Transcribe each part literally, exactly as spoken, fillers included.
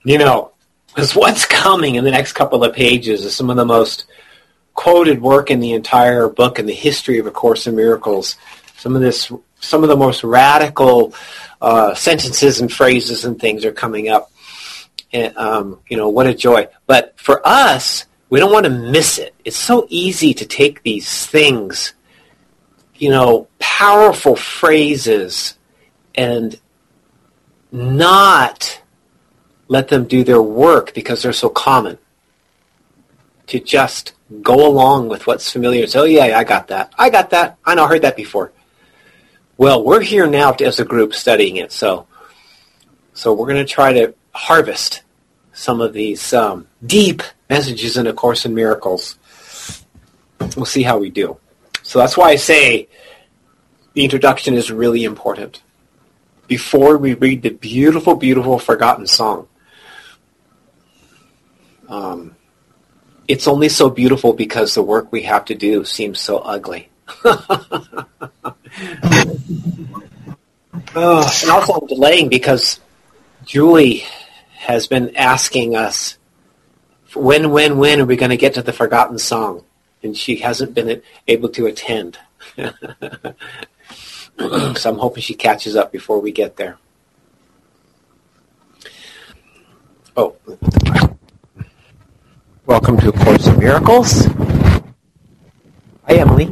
You know, because what's coming in the next couple of pages is some of the most quoted work in the entire book in the history of A Course in Miracles. Some of this, some of the most radical uh, sentences and phrases and things are coming up. And, um, you know, what a joy. But for us, we don't want to miss it. It's so easy to take these things, you know, powerful phrases, and not let them do their work because they're so common. To just go along with what's familiar. So, oh, yeah, I got that. I got that. I know, I heard that before. Well, we're here now as a group studying it. So, so we're going to try to harvest some of these um, deep messages in A Course in Miracles. We'll see how we do. So that's why I say the introduction is really important. Before we read the beautiful, beautiful forgotten song. Um, it's only so beautiful because the work we have to do seems so ugly. Oh, and also I'm delaying because Julie has been asking us, when, when, when are we going to get to the forgotten song? And she hasn't been able to attend. So I'm hoping she catches up before we get there. Oh. Welcome to A Course in Miracles. Hi, Emily.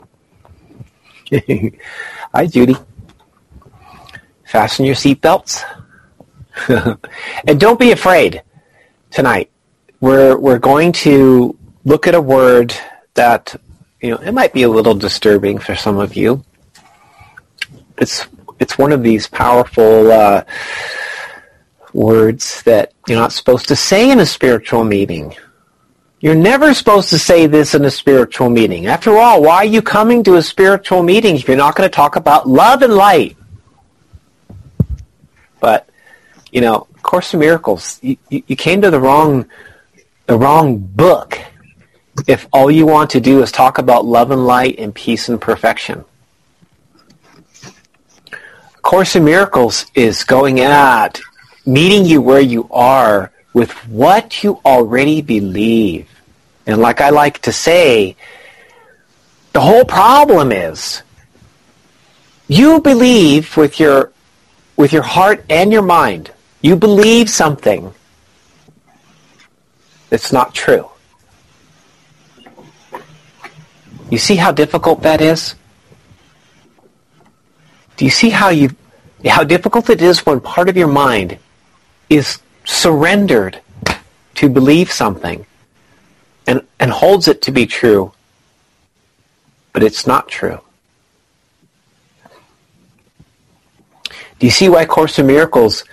Hi, Judy. Fasten your seatbelts. And don't be afraid tonight. We're we're going to look at a word that, you know, it might be a little disturbing for some of you. It's it's one of these powerful uh, words that you're not supposed to say in a spiritual meeting. You're never supposed to say this in a spiritual meeting. After all, why are you coming to a spiritual meeting if you're not going to talk about love and light? But, you know, Course in Miracles, you, you came to the wrong the wrong book if all you want to do is talk about love and light and peace and perfection. Course in Miracles is going at meeting you where you are with what you already believe. And like I like to say, the whole problem is you believe with your with your heart and your mind. You believe something that's not true. You see how difficult that is? Do you see how you how difficult it is when part of your mind is surrendered to believe something and, and holds it to be true, but it's not true? Do you see why Course in Miracles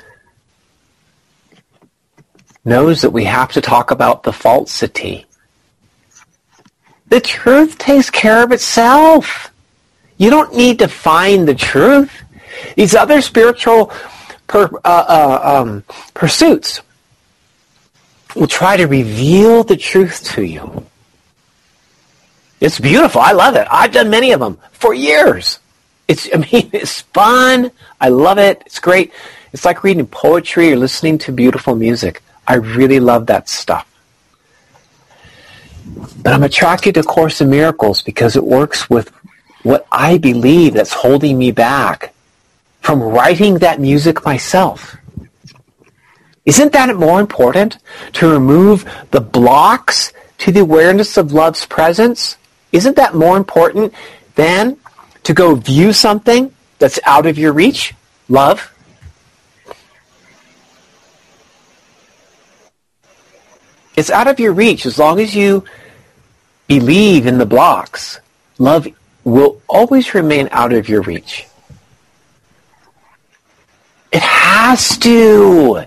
knows that we have to talk about the falsity? The truth takes care of itself. You don't need to find the truth. These other spiritual per, uh, uh, um, pursuits will try to reveal the truth to you. It's beautiful. I love it. I've done many of them for years. It's, I mean, it's fun. I love it. It's great. It's like reading poetry or listening to beautiful music. I really love that stuff. But I'm attracted to Course in Miracles because it works with what I believe that's holding me back from writing that music myself. Isn't that more important? To remove the blocks to the awareness of love's presence? Isn't that more important than to go view something that's out of your reach? Love. It's out of your reach as long as you believe in the blocks. Love will always remain out of your reach. It has to.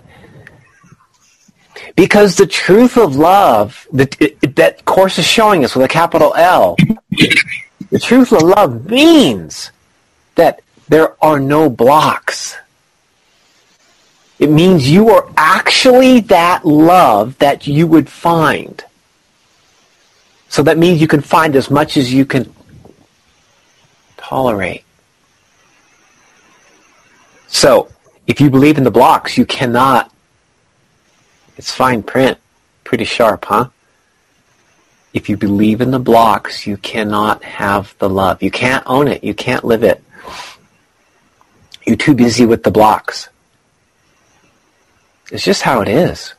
Because the truth of love, that, it, that Course is showing us with a capital L, the truth of love means that there are no blocks. It means you are actually that love that you would find. So that means you can find as much as you can tolerate. So, if you believe in the blocks, you cannot It's fine print. Pretty sharp, huh? If you believe in the blocks, you cannot have the love. You can't own it. You can't live it. You're too busy with the blocks. It's just how it is.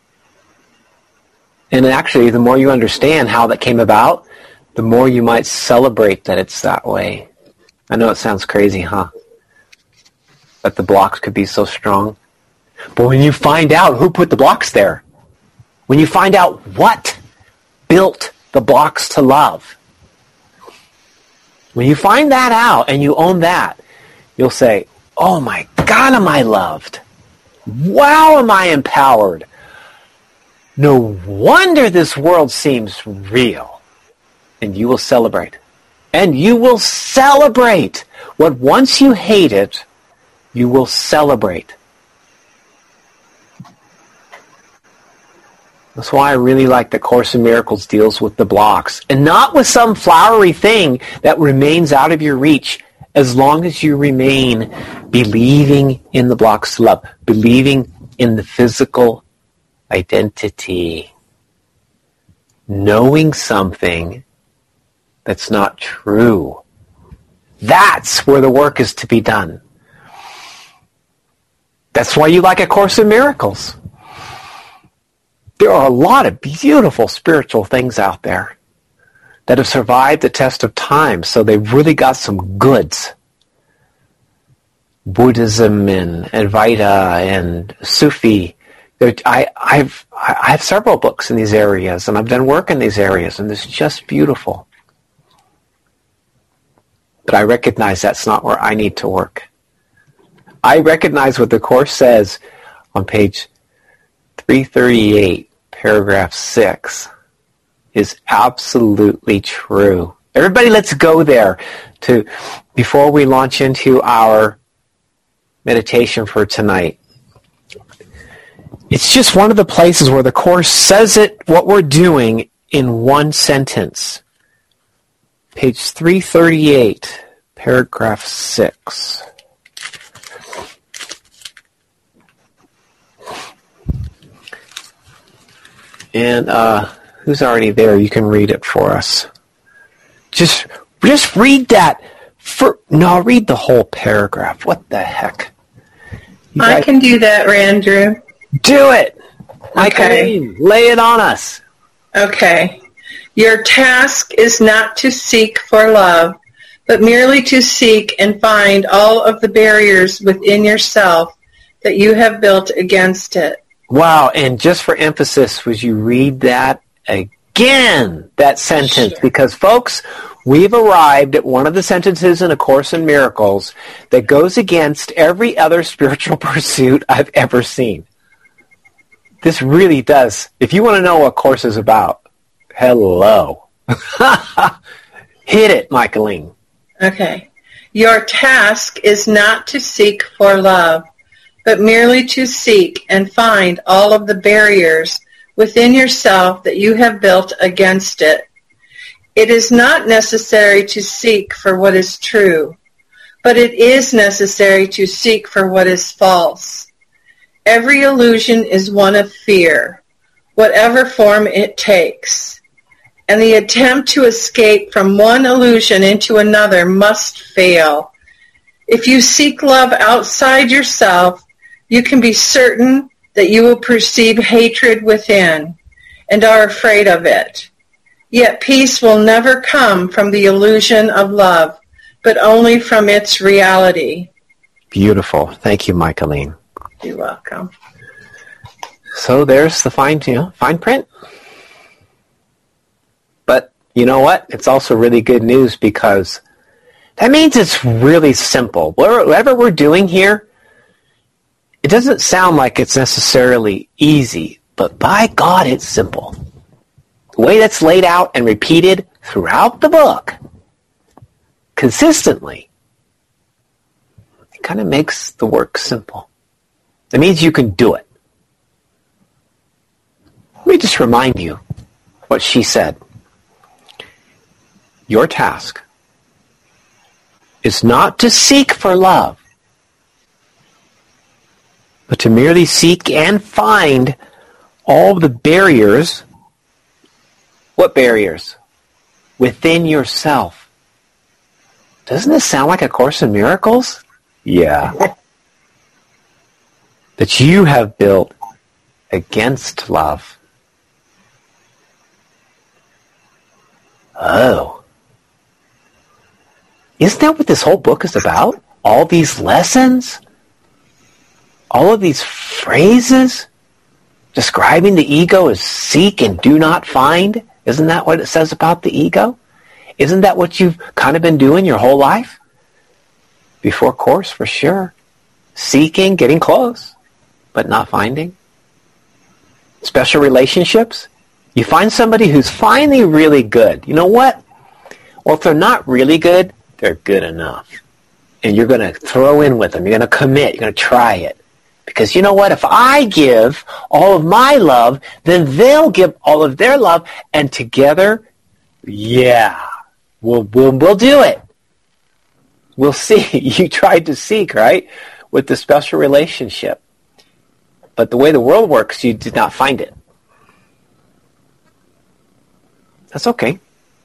And actually, the more you understand how that came about, the more you might celebrate that it's that way. I know it sounds crazy, huh? That the blocks could be so strong. But when you find out who put the blocks there, when you find out what built the blocks to love, when you find that out and you own that, you'll say, oh my God, am I loved? Wow, am I empowered? No wonder this world seems real. And you will celebrate. And you will celebrate what once you hated, you will celebrate. That's why I really like the Course in Miracles deals with the blocks. And not with some flowery thing that remains out of your reach, as long as you remain believing in the blocks to love, believing in the physical identity, knowing something that's not true. That's where the work is to be done. That's why you like A Course in Miracles. There are a lot of beautiful spiritual things out there that have survived the test of time, so they've really got some goods. Buddhism and Advaita and Sufi. I, I've I have several books in these areas, and I've done work in these areas, and it's just beautiful. But I recognize that's not where I need to work. I recognize what the Course says on page three thirty-eight, paragraph six, is absolutely true. Everybody, let's go there to before we launch into our meditation for tonight. It's just one of the places where the Course says it, what we're doing, in one sentence. Page three thirty-eight, paragraph six. And uh, who's already there? You can read it for us. Just, just read that. For, no, read the whole paragraph. What the heck? You I guys, can do that, Randrew. do it. Okay. Michaeline, lay it on us. Okay. Your task is not to seek for love, but merely to seek and find all of the barriers within yourself that you have built against it. Wow, and just for emphasis, would you read that again, that sentence? Sure. Because, folks, we've arrived at one of the sentences in A Course in Miracles that goes against every other spiritual pursuit I've ever seen. This really does. If you want to know what Course is about, hello. Hit it, Michaeline. Okay. Your task is not to seek for love, but merely to seek and find all of the barriers within yourself that you have built against it. It is not necessary to seek for what is true, but it is necessary to seek for what is false. Every illusion is one of fear, whatever form it takes. And the attempt to escape from one illusion into another must fail. If you seek love outside yourself, you can be certain that you will perceive hatred within and are afraid of it. Yet peace will never come from the illusion of love, but only from its reality. Beautiful. Thank you, Michaeline. You're welcome. So there's the fine, you know, fine print. But you know what? It's also really good news because that means it's really simple. Whatever we're doing here, it doesn't sound like it's necessarily easy, but by God, it's simple. The way that's laid out and repeated throughout the book, consistently, it kind of makes the work simple. It means you can do it. Let me just remind you what she said. Your task is not to seek for love, but to merely seek and find all the barriers. What barriers? Within yourself. Doesn't this sound like A Course in Miracles? Yeah. That you have built against love. Oh. Isn't that what this whole book is about? All these lessons? All of these phrases describing the ego as seek and do not find? Isn't that what it says about the ego? Isn't that what you've kind of been doing your whole life? Before Course, for sure. Seeking, getting close, but not finding. Special relationships. You find somebody who's finally really good. You know what? Or if they're not really good, they're good enough. And you're going to throw in with them. You're going to commit. You're going to try it. Because you know what? If I give all of my love, then they'll give all of their love. And together, yeah, we'll, we'll, we'll do it. We'll see. You tried to seek, right? With the special relationship. But the way the world works, you did not find it. That's okay.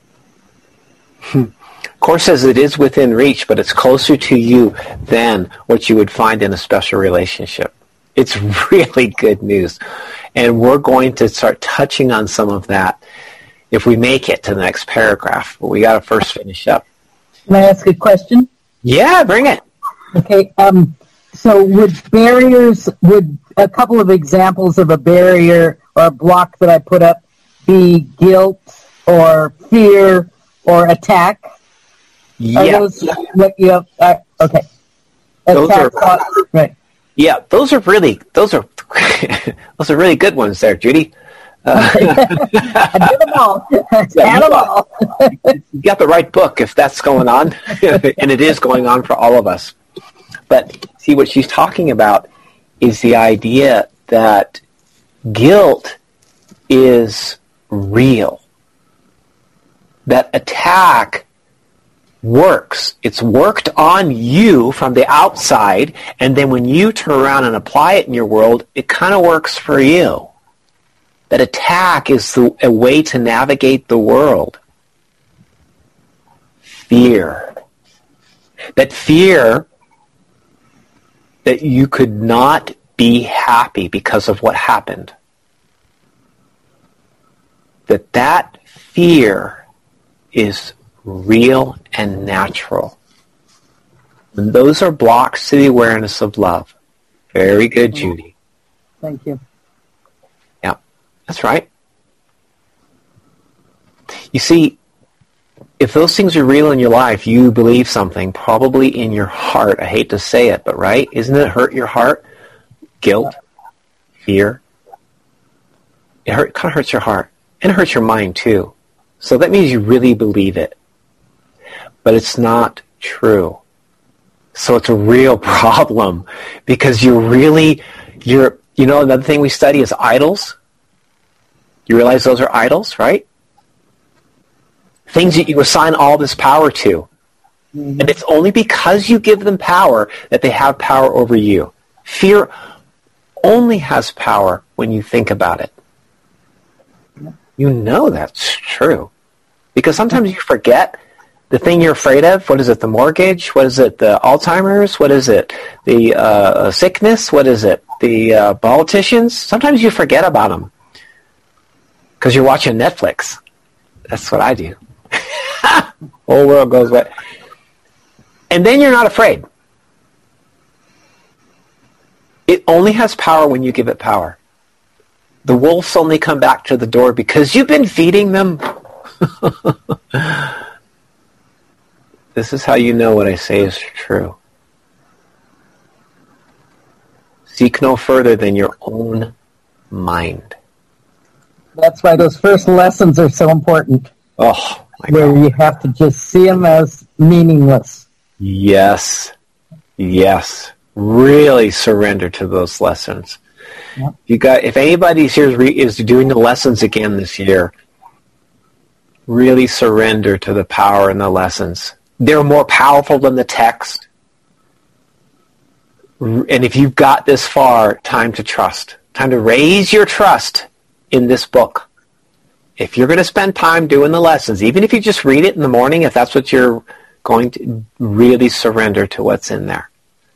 Course says it is within reach, but it's closer to you than what you would find in a special relationship. It's really good news. And we're going to start touching on some of that if we make it to the next paragraph. But we got to first finish up. Can I ask a question? Yeah, bring it. Okay. Um, so would barriers, would a couple of examples of a barrier or a block that I put up be guilt or fear or attack? Yeah. Are those what you have? Uh, okay. Those Attack, are, thought, right. Yeah, those are really those are those are really good ones there, Judy. Uh, I did them all. Yeah, them all. You got the right book if that's going on, and it is going on for all of us. But see, what she's talking about is the idea that guilt is real. That attack works. It's worked on you from the outside, and then when you turn around and apply it in your world, it kind of works for you. That attack is the, a way to navigate the world. Fear. That fear that you could not be happy because of what happened. That that fear is real and natural. And those are blocks to the awareness of love. Very good, Judy. Thank you. Yeah, that's right. You see, if those things are real in your life, you believe something, probably in your heart. I hate to say it, but right? Isn't it hurt your heart? Guilt, fear. It hurt, kind of hurts your heart. And it hurts your mind, too. So that means you really believe it. But it's not true. So it's a real problem because you're really, you're, you know, another thing we study is idols. You realize those are idols, right? Things that you assign all this power to. Mm-hmm. And it's only because you give them power that they have power over you. Fear only has power when you think about it. You know that's true. Because sometimes you forget the thing you're afraid of. What is it, the mortgage? What is it, the Alzheimer's? What is it, the uh, sickness? What is it, the uh, politicians? Sometimes you forget about them because you're watching Netflix. That's what I do. Whole world goes away. And then you're not afraid. It only has power when you give it power. The wolves only come back to the door because you've been feeding them. This is how you know what I say is true. Seek no further than your own mind. That's why those first lessons are so important. Oh, my where God. You have to just see them as meaningless. Yes. Yes. Really surrender to those lessons. Yep. You got. If anybody's here is, re, is doing the lessons again this year, really surrender to the power in the lessons. They're more powerful than the text. And if you've got this far, time to trust. Time to raise your trust in this book. If you're going to spend time doing the lessons, even if you just read it in the morning, if that's what you're going to really surrender to what's in there,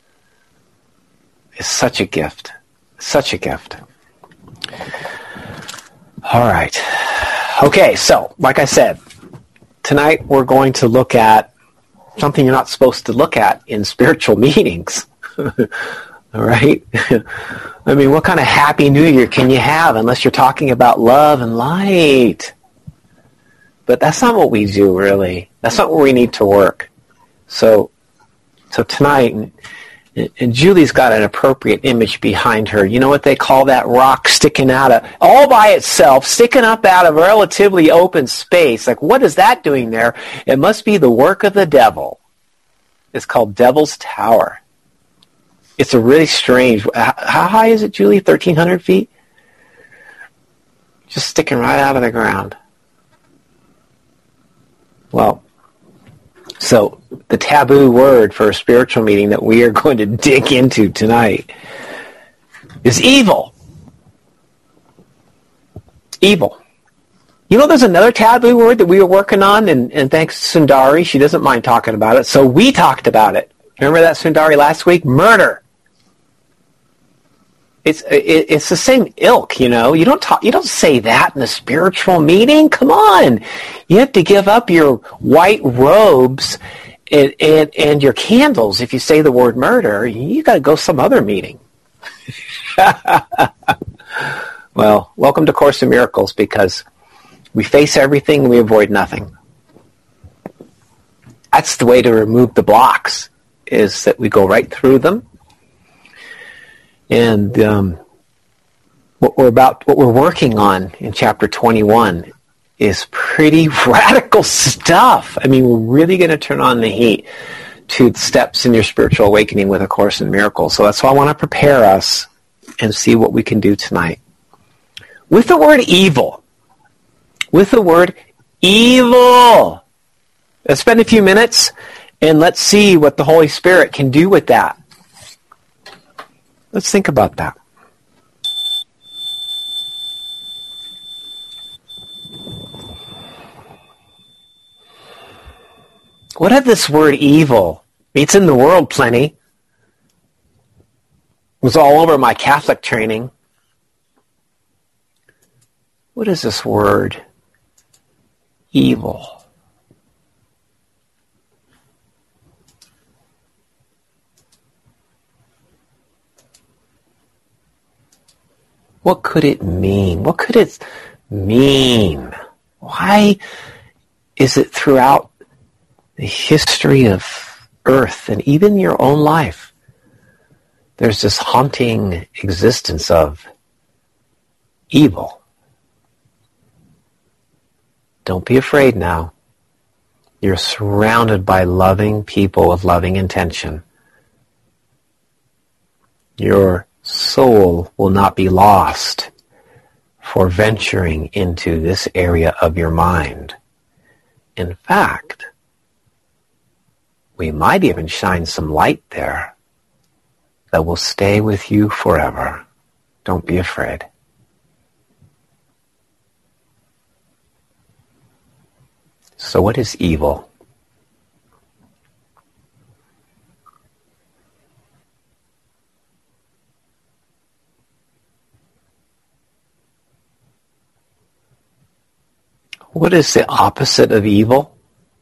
it's such a gift. Such a gift. All right. Okay, so, like I said, tonight we're going to look at something you're not supposed to look at in spiritual meetings. All right? I mean, what kind of happy new year can you have unless you're talking about love and light? But that's not what we do, really. That's not where we need to work. So, so tonight, and, and Julie's got an appropriate image behind her. You know what they call that rock sticking out of, all by itself, sticking up out of relatively open space. Like, what is that doing there? It must be the work of the devil. It's called Devil's Tower. It's a really strange, how high is it, Julie? thirteen hundred feet? Just sticking right out of the ground. Well, so the taboo word for a spiritual meeting that we are going to dig into tonight is evil. Evil. You know, there's another taboo word that we were working on, and, and thanks to Sundari, she doesn't mind talking about it, so we talked about it. Remember that, Sundari, last week? Murder. It's it, it's the same ilk, you know. You don't talk, you don't say that in a spiritual meeting. Come on, you have to give up your white robes and and, and your candles if you say the word murder. You got to go some other meeting. Well, welcome to Course in Miracles, because we face everything and we avoid nothing. That's the way to remove the blocks, is that we go right through them. And um, what we're about, what we're working on in chapter twenty-one is pretty radical stuff. I mean, we're really going to turn on the heat to the steps in your spiritual awakening with A Course in Miracles. So that's why I want to prepare us and see what we can do tonight. With the word evil, with the word evil, let's spend a few minutes and let's see what the Holy Spirit can do with that. Let's think about that. What is this word evil? It's in the world plenty. It was all over my Catholic training. What is this word? Evil. What could it mean? What could it mean? Why is it throughout the history of Earth and even your own life, there's this haunting existence of evil? Don't be afraid now. You're surrounded by loving people of loving intention. Your soul will not be lost for venturing into this area of your mind. In fact, we might even shine some light there that will stay with you forever. Don't be afraid. So what is evil? What is the opposite of evil?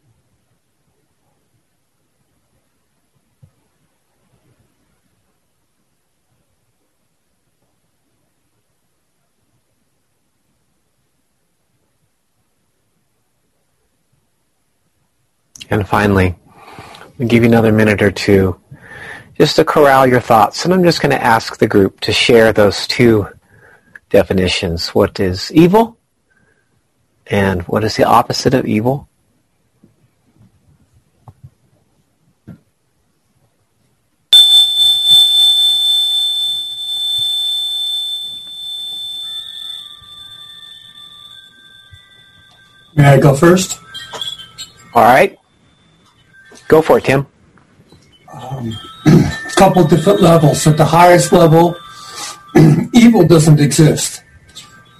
And finally, we'll give you another minute or two just to corral your thoughts. And I'm just going to ask the group to share those two definitions. What is evil? And what is the opposite of evil? May I go first? All right. Go for it, Tim. Um, a couple different levels. At the highest level, evil doesn't exist.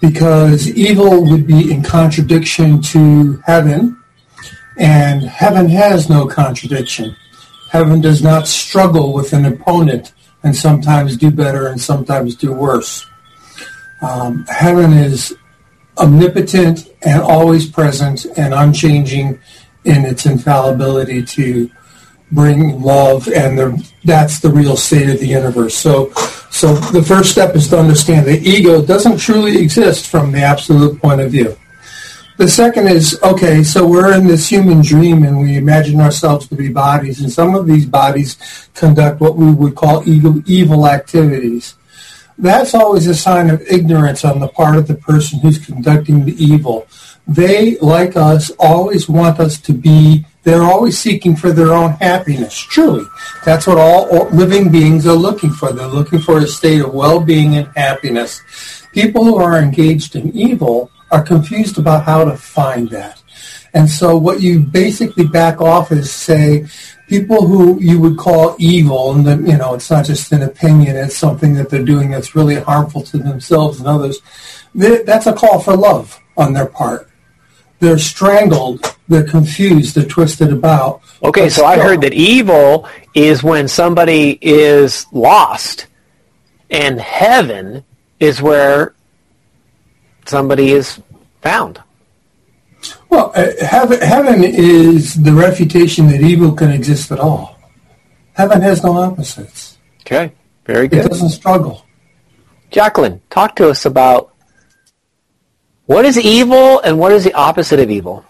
because evil would be in contradiction to heaven, and heaven has no contradiction. Heaven does not struggle with an opponent and sometimes do better and sometimes do worse. Um, heaven is omnipotent and always present and unchanging in its infallibility to bring love, and the, that's the real state of the universe. So, so the first step is to understand that ego doesn't truly exist from the absolute point of view. The second is, okay, so we're in this human dream and we imagine ourselves to be bodies, and some of these bodies conduct what we would call evil, evil activities. That's always a sign of ignorance on the part of the person who's conducting the evil. They, like us, always want us to be, they're always seeking for their own happiness, truly. That's what all living beings are looking for. They're looking for a state of well-being and happiness. People who are engaged in evil are confused about how to find that. And so what you basically back off is say, people who you would call evil, and then, you know, it's not just an opinion, it's something that they're doing that's really harmful to themselves and others, that's a call for love on their part. They're strangled, they're confused, they're twisted about. Okay, so I heard that evil is when somebody is lost, and heaven is where somebody is found. Well, uh, heaven, heaven is the refutation that evil can exist at all. Heaven has no opposites. Okay, very good. It doesn't struggle. Jacqueline, talk to us about what is evil and what is the opposite of evil?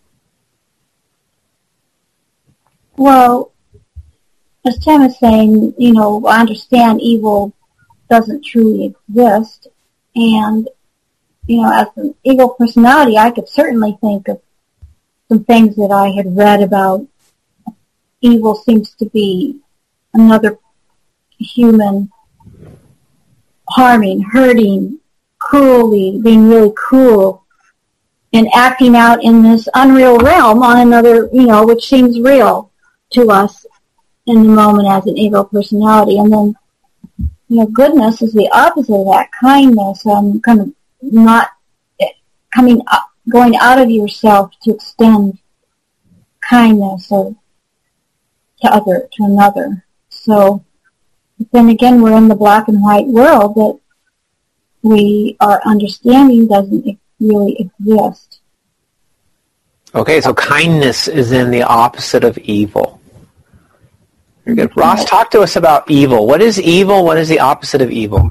Well, as Tim is saying, you know, I understand evil doesn't truly exist, and you know, as an ego personality, I could certainly think of some things that I had read about. Evil seems to be another human harming, hurting, cruelly, being really cruel, and acting out in this unreal realm on another, you know, which seems real to us in the moment as an ego personality. And then, you know, goodness is the opposite of that, kindness, um, kind of not coming up, going out of yourself to extend kindness or to other, to another. So, but then again, we're in the black and white world that we, our understanding doesn't really exist. Okay, so kindness is in the opposite of evil. Very good. Ross, talk to us about evil. What is evil? What is the opposite of evil?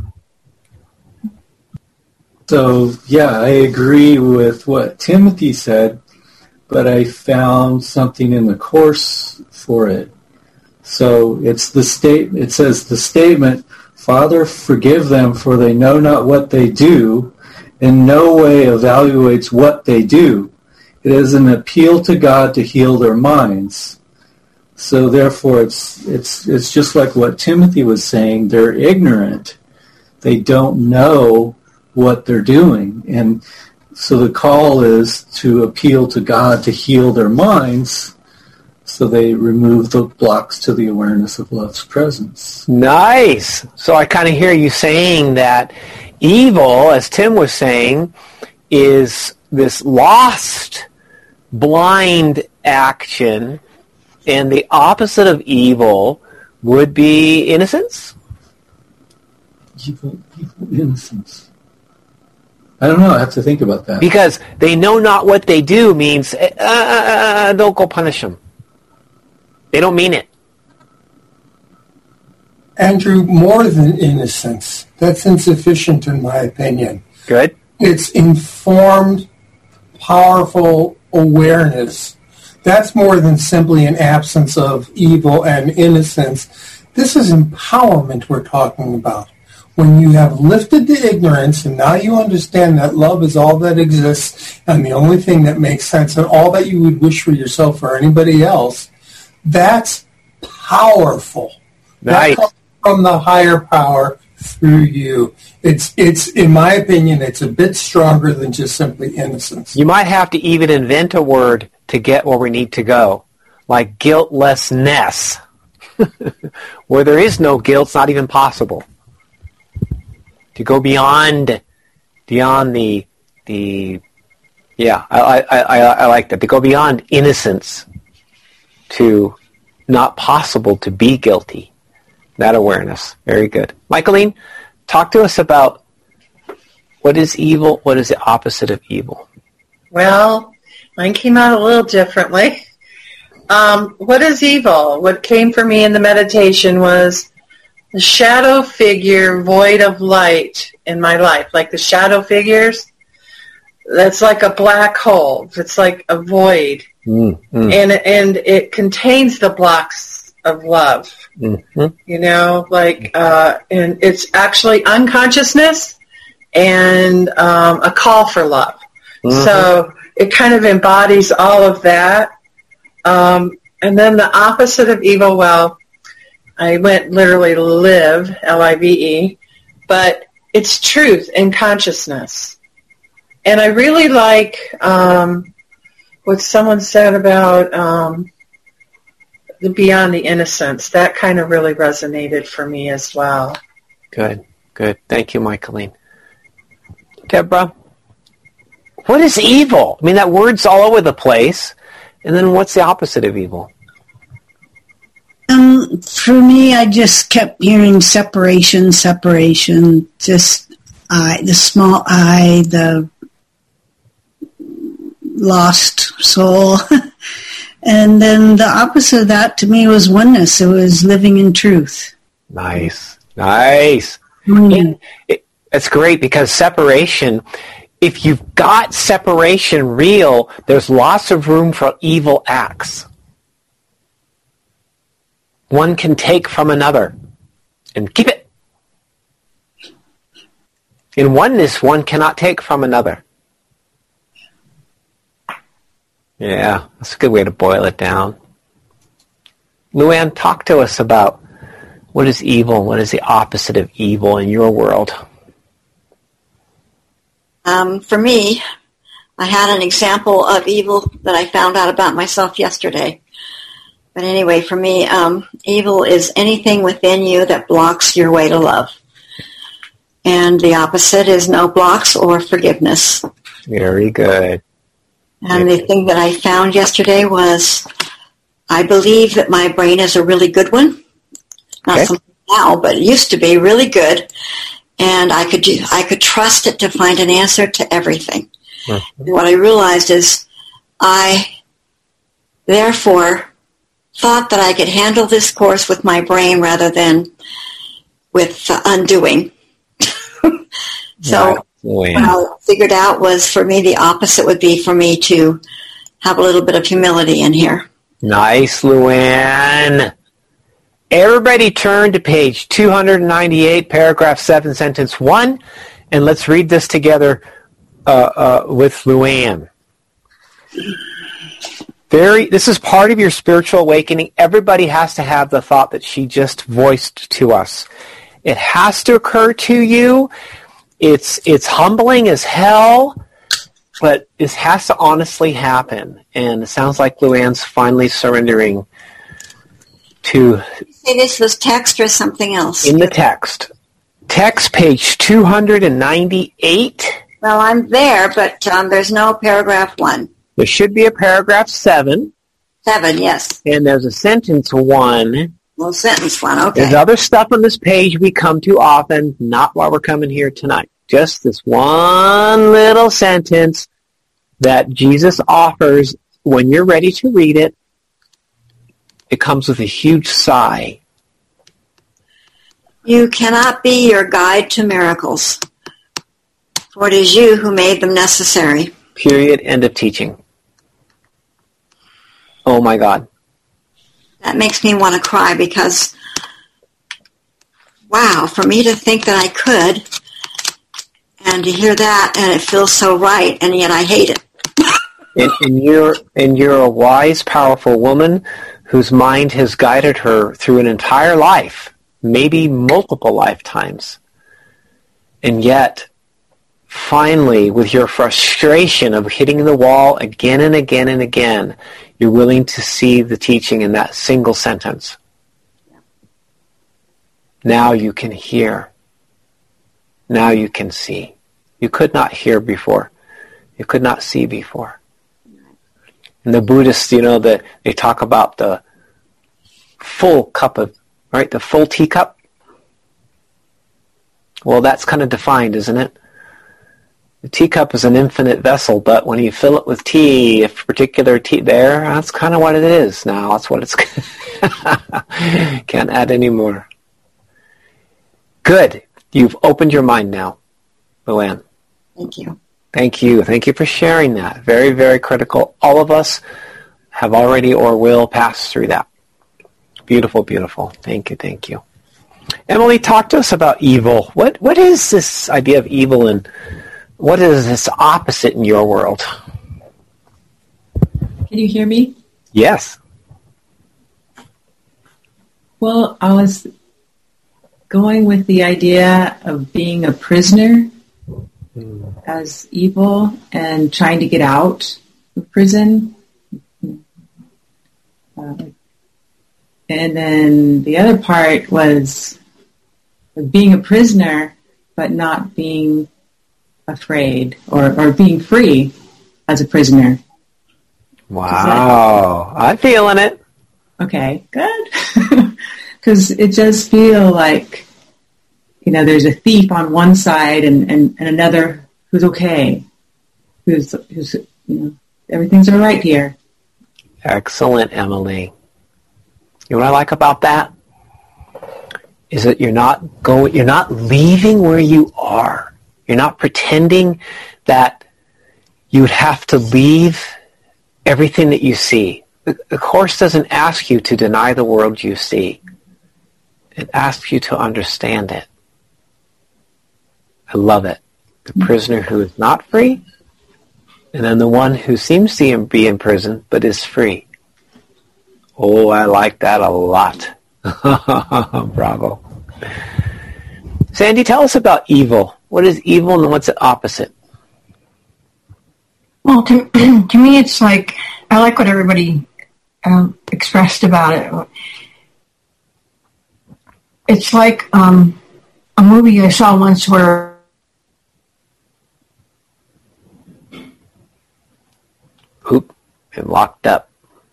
So, yeah, I agree with what Timothy said, but I found something in the Course for it. So it's the state. It says the statement, "Father, forgive them, for they know not what they do," in no way evaluates what they do. It is an appeal to God to heal their minds. So therefore, it's it's it's just like what Timothy was saying. They're ignorant. They don't know what they're doing. And so the call is to appeal to God to heal their minds, so they remove the blocks to the awareness of love's presence. Nice. So I kind of hear you saying that evil, as Tim was saying, is this lost, blind action, and the opposite of evil would be innocence? Evil, evil innocence. I don't know. I have to think about that. Because they know not what they do means, uh, uh, don't go punish them. They don't mean it. Andrew, more than innocence. That's insufficient in my opinion. Good. It's informed, powerful awareness. That's more than simply an absence of evil and innocence. This is empowerment we're talking about. When you have lifted the ignorance and now you understand that love is all that exists and the only thing that makes sense and all that you would wish for yourself or anybody else, that's powerful. Nice. That comes from the higher power through you. It's, it's, in my opinion, it's a bit stronger than just simply innocence. You might have to even invent a word to get where we need to go, like guiltlessness. Where there is no guilt, it's not even possible. To go beyond beyond the the yeah, I I, I, I like that. To go beyond innocence to not possible to be guilty. That awareness. Very good. Michaeline, talk to us about what is evil, what is the opposite of evil? Well, mine came out a little differently. Um, what is evil? What came for me in the meditation was the shadow figure void of light in my life. Like the shadow figures, that's like a black hole. It's like a void. Mm, mm. And, and it contains the blocks of love. Mm-hmm. You know, like, uh, and it's actually unconsciousness and um, a call for love. Mm-hmm. So it kind of embodies all of that. Um, and then the opposite of evil, well, I went literally live, L I V E, but it's truth and consciousness. And I really like um, what someone said about um, the beyond the innocence. That kind of really resonated for me as well. Good, good. Thank you, Michaeline. Deborah, what is evil? I mean, that word's all over the place. And then what's the opposite of evil? Um, for me, I just kept hearing separation, separation, just I, the small I, the lost soul. And then the opposite of that to me was oneness. It was living in truth. Nice. Nice. Mm. It, it's great because separation, if you've got separation real, there's lots of room for evil acts. One can take from another and keep it. In oneness, one cannot take from another. Yeah, that's a good way to boil it down. Luann, talk to us about what is evil, what is the opposite of evil in your world? Um, for me, I had an example of evil that I found out about myself yesterday. But anyway, for me, um, evil is anything within you that blocks your way to love. And the opposite is no blocks or forgiveness. Very good. And the thing that I found yesterday was I believe that my brain is a really good one. Not okay. something now, but it used to be really good. And I could I could trust it to find an answer to everything. Mm-hmm. And what I realized is I, therefore, thought that I could handle this course with my brain rather than with uh, undoing. So right. Oh, yeah. what I figured out was for me the opposite would be for me to have a little bit of humility in here. Nice, Luann. Everybody turn to page two ninety-eight, paragraph seven, sentence one, and let's read this together uh, uh, with Luann. Very. This is part of your spiritual awakening. Everybody has to have the thought that she just voiced to us. It has to occur to you. It's it's humbling as hell, but it has to honestly happen. And it sounds like Luann's finally surrendering to... Say this was text or something else? In the text. Text page two ninety-eight. Well, I'm there, but um, there's no paragraph one. There should be a paragraph seven. Seven, yes. And there's a sentence one. Well, sentence one, okay. There's other stuff on this page we come to often, not while we're coming here tonight. Just this one little sentence that Jesus offers. When you're ready to read it, it comes with a huge sigh. You cannot be your guide to miracles, for it is you who made them necessary. Period. End of teaching. Oh my God. That makes me want to cry because, wow, for me to think that I could, and to hear that, and it feels so right, and yet I hate it. and, and you're and you're a wise, powerful woman whose mind has guided her through an entire life, maybe multiple lifetimes. And yet, finally, with your frustration of hitting the wall again and again and again, you're willing to see the teaching in that single sentence. Now you can hear. Now you can see. You could not hear before. You could not see before. And the Buddhists, you know, the, they talk about the full cup of, right, the full teacup. Well, that's kind of defined, isn't it? The teacup is an infinite vessel, but when you fill it with tea, if particular tea there, that's kind of what it is now. That's what it's... Can't add any more. Good. You've opened your mind now, Luann. Thank you. Thank you. Thank you for sharing that. Very, very critical. All of us have already or will pass through that. Beautiful, beautiful. Thank you, thank you. Emily, talk to us about evil. What What is this idea of evil, and what is this opposite in your world? Can you hear me? Yes. Well, I was going with the idea of being a prisoner mm. as evil and trying to get out of prison. Uh, and then the other part was being a prisoner but not being afraid, or, or being free as a prisoner. Wow. That, I'm feeling it. Okay, good. Because it does feel like, you know, there's a thief on one side and, and, and another who's okay, who's, who's, you know, everything's all right here. Excellent, Emily. You know what I like about that? Is that you're not going, you're not leaving where you are. You're not pretending that you would have to leave everything that you see. The, the Course doesn't ask you to deny the world you see. It asks you to understand it. I love it. The prisoner who is not free, and then the one who seems to be in prison but is free. Oh, I like that a lot. Bravo. Sandy, tell us about evil. What is evil and what's the opposite? Well, to, to me, it's like, I like what everybody um, expressed about it. It's like um, a movie I saw once where Oop, and locked up.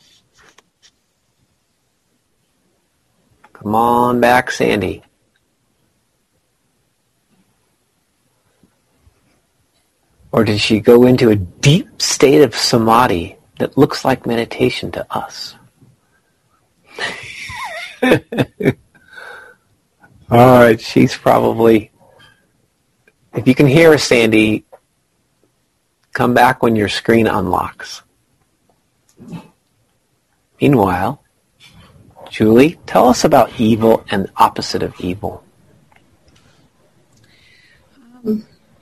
Come on back, Sandy. Or did she go into a deep state of samadhi that looks like meditation to us? All right, she's probably... If you can hear us, Sandy, come back when your screen unlocks. Meanwhile, Julie, tell us about evil and the opposite of evil. Um,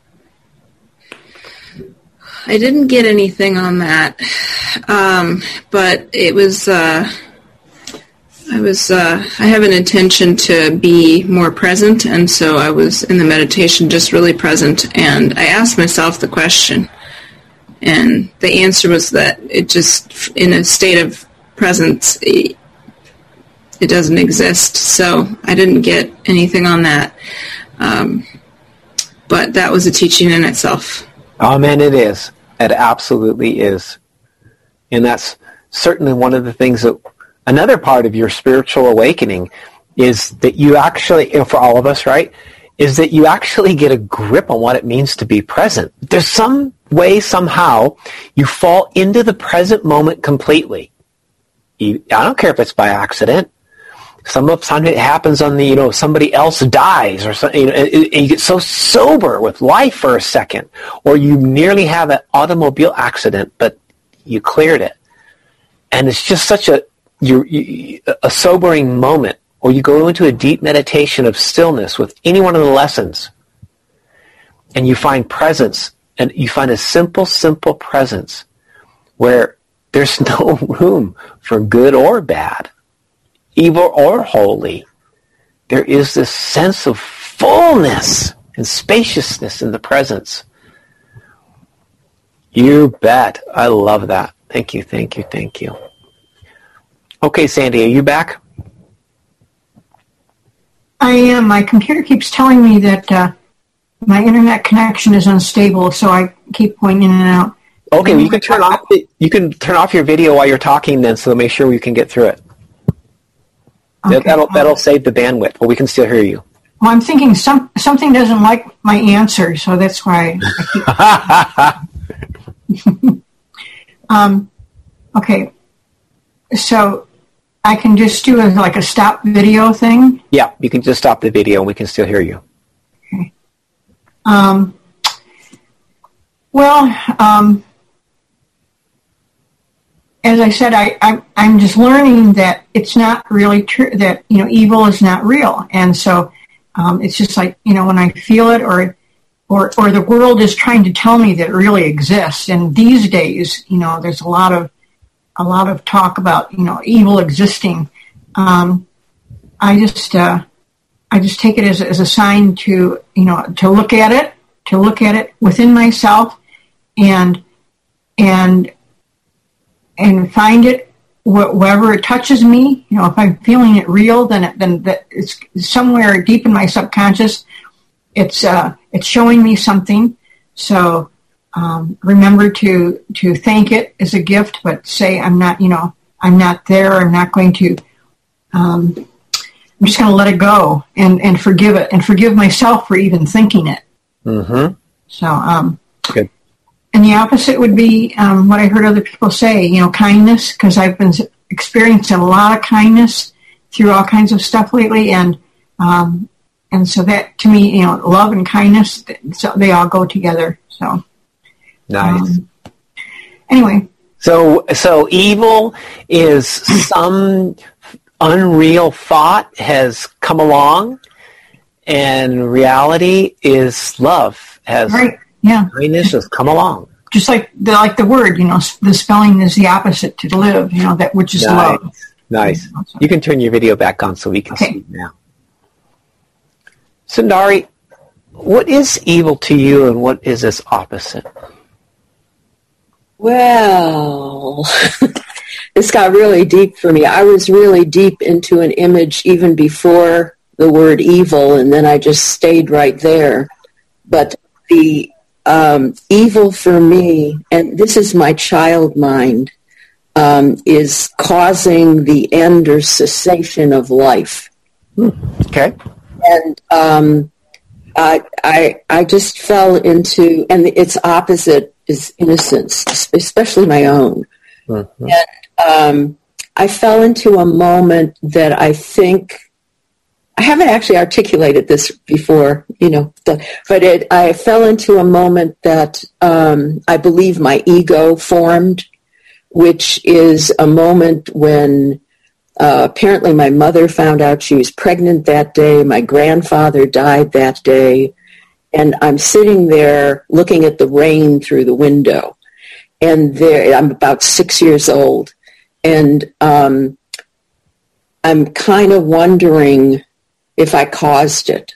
I didn't get anything on that, um, but it was... Uh, I was, uh, I have an intention to be more present, and so I was in the meditation just really present, and I asked myself the question, and the answer was that it just, in a state of presence, it, it doesn't exist, so I didn't get anything on that, um, but that was a teaching in itself. Oh, man, it is. It absolutely is. And that's certainly one of the things that another part of your spiritual awakening is that you actually, you know, for all of us, right, is that you actually get a grip on what it means to be present. There's some way, somehow, you fall into the present moment completely. You, I don't care if it's by accident. Some of time it happens on the, you know, somebody else dies or something, you know, and you get so sober with life for a second, or you nearly have an automobile accident, but you cleared it. And it's just such a, You're, you, a sobering moment, or you go into a deep meditation of stillness with any one of the lessons, and you find presence, and you find a simple, simple presence where there's no room for good or bad, evil or holy. There is this sense of fullness and spaciousness in the presence. You bet. I love that. Thank you, thank you, thank you. Okay, Sandy, are you back? I am. My computer keeps telling me that uh, my internet connection is unstable, so I keep going in and out. Okay, well, you can turn off the, you can turn off your video while you're talking then, so make sure we can get through it. Okay. That'll that'll save the bandwidth, but we can still hear you. Well, I'm thinking some something doesn't like my answer, so that's why I keep. um, okay, so I can just do a, like a stop video thing. Yeah, you can just stop the video, and we can still hear you. Okay. Um. Well, um, as I said, I, I I'm just learning that it's not really true. That you know, evil is not real, and so. Um, it's just like, you know, when I feel it or, or, or the world is trying to tell me that it really exists. And these days, you know, there's a lot of, a lot of talk about, you know, evil existing. Um, I just, uh, I just take it as, as a sign to, you know, to look at it, to look at it within myself and, and, and find it wherever it touches me. You know, if I'm feeling it real, then it, then that it's somewhere deep in my subconscious. It's uh, it's showing me something. So um, remember to to thank it as a gift, but say I'm not. You know, I'm not there. I'm not going to. Um, I'm just going to let it go and, and forgive it and forgive myself for even thinking it. Mm-hmm. So um, good. And the opposite would be um, what I heard other people say, you know, kindness, because I've been experiencing a lot of kindness through all kinds of stuff lately. And um, and so that, to me, you know, love and kindness, so they all go together. So nice. Um, anyway. So, so evil is some unreal thought has come along, and reality is love has right. Yeah, kindness has come along. Just like the like the word, you know, the spelling is the opposite to live. You know, that which is nice. love. Nice. You can turn your video back on so we can okay. see it now. Sundari, what is evil to you, and what is its opposite? Well, this got really deep for me. I was really deep into an image even before the word evil, and then I just stayed right there. But the um, evil for me, and this is my child mind, um, is causing the end or cessation of life. Hmm. Okay. And um, I, I, I just fell into, and its opposite is innocence, especially my own. Mm-hmm. And um, I fell into a moment that I think, I haven't actually articulated this before, you know, the, but it, I fell into a moment that um, I believe my ego formed, which is a moment when uh, apparently my mother found out she was pregnant that day, my grandfather died that day, and I'm sitting there looking at the rain through the window, and there I'm about six years old, and um, I'm kind of wondering if I caused it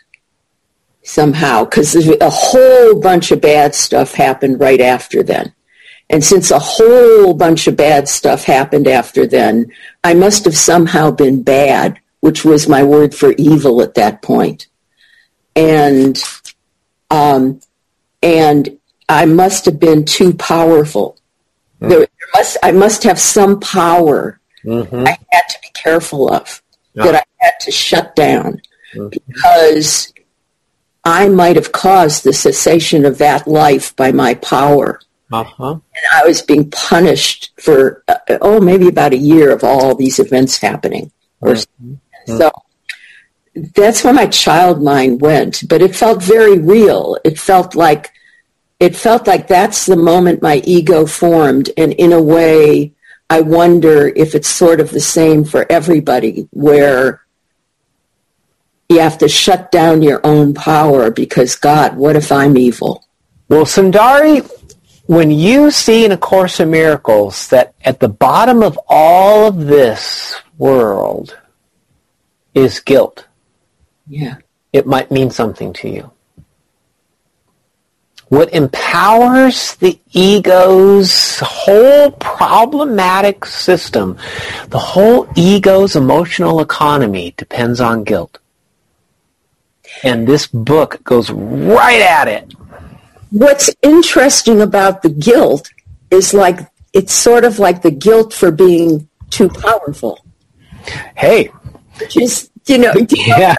somehow, because a whole bunch of bad stuff happened right after then. And since a whole bunch of bad stuff happened after then, I must have somehow been bad, which was my word for evil at that point. And um, and I must have been too powerful. Mm-hmm. There, there must I must have some power mm-hmm. I had to be careful of, yeah. that I had to shut down. Mm-hmm. Because I might have caused the cessation of that life by my power. Uh-huh. And I was being punished for, uh, oh, maybe about a year of all these events happening. Mm-hmm. So that's where my child mind went. But it felt very real. It felt like, it felt like that's the moment my ego formed. And in a way, I wonder if it's sort of the same for everybody, where you have to shut down your own power because, God, what if I'm evil? Well, Sundari, when you see in A Course in Miracles that at the bottom of all of this world is guilt, yeah, it might mean something to you. What empowers the ego's whole problematic system, the whole ego's emotional economy, depends on guilt. And this book goes right at it. What's interesting about the guilt is like, it's sort of like the guilt for being too powerful. Hey. Which is, you know. Yeah.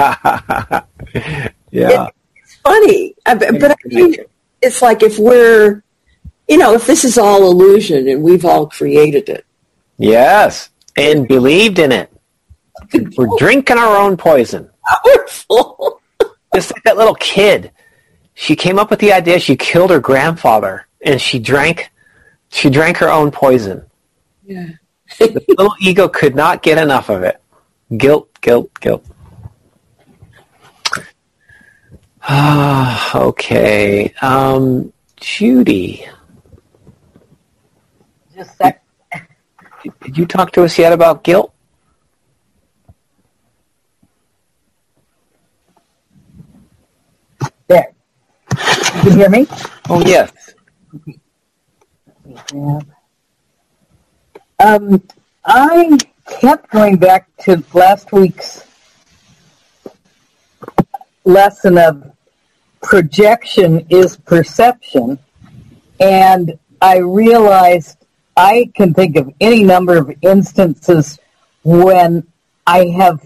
Yeah. It's funny. But I mean, it's like if we're, you know, if this is all illusion and we've all created it. Yes. And believed in it. We're drinking our own poison. Powerful. Just like that little kid. She came up with the idea. She killed her grandfather, and she drank. She drank her own poison. Yeah. The little ego could not get enough of it. Guilt, guilt, guilt. Ah, okay. Um, Judy. Just that. Did, did you talk to us yet about guilt? There. You can hear me? Oh, yes. Yeah. Um, I kept going back to last week's lesson of projection is perception, and I realized I can think of any number of instances when I have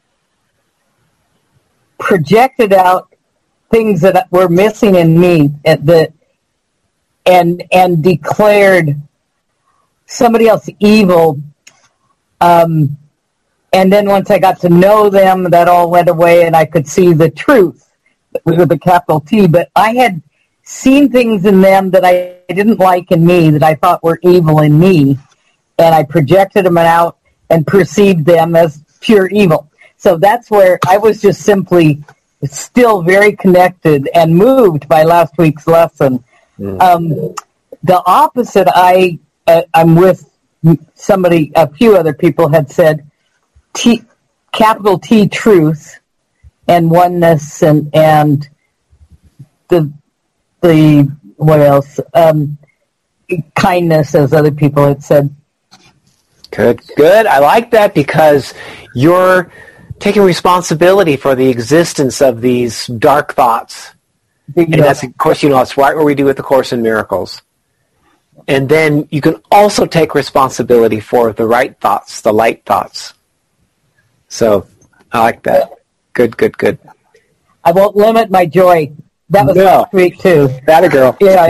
projected out things that were missing in me at the and and declared somebody else evil, um, and then once I got to know them, that all went away, and I could see the truth with a capital T. But I had seen things in them that I didn't like in me, that I thought were evil in me, and I projected them out and perceived them as pure evil. So that's where I was just simply still very connected and moved by last week's lesson. Mm. Um, the opposite, I, uh, I'm with somebody, a few other people had said, T, capital T truth and oneness and, and the, the, what else, um, kindness, as other people had said. Good, good. I like that because you're taking responsibility for the existence of these dark thoughts. And that's, of course, you know, it's right where we do with the Course in Miracles. And then you can also take responsibility for the right thoughts, the light thoughts. So I like that. Good, good, good. I won't limit my joy. That was no. last week, too. That a girl. Yeah.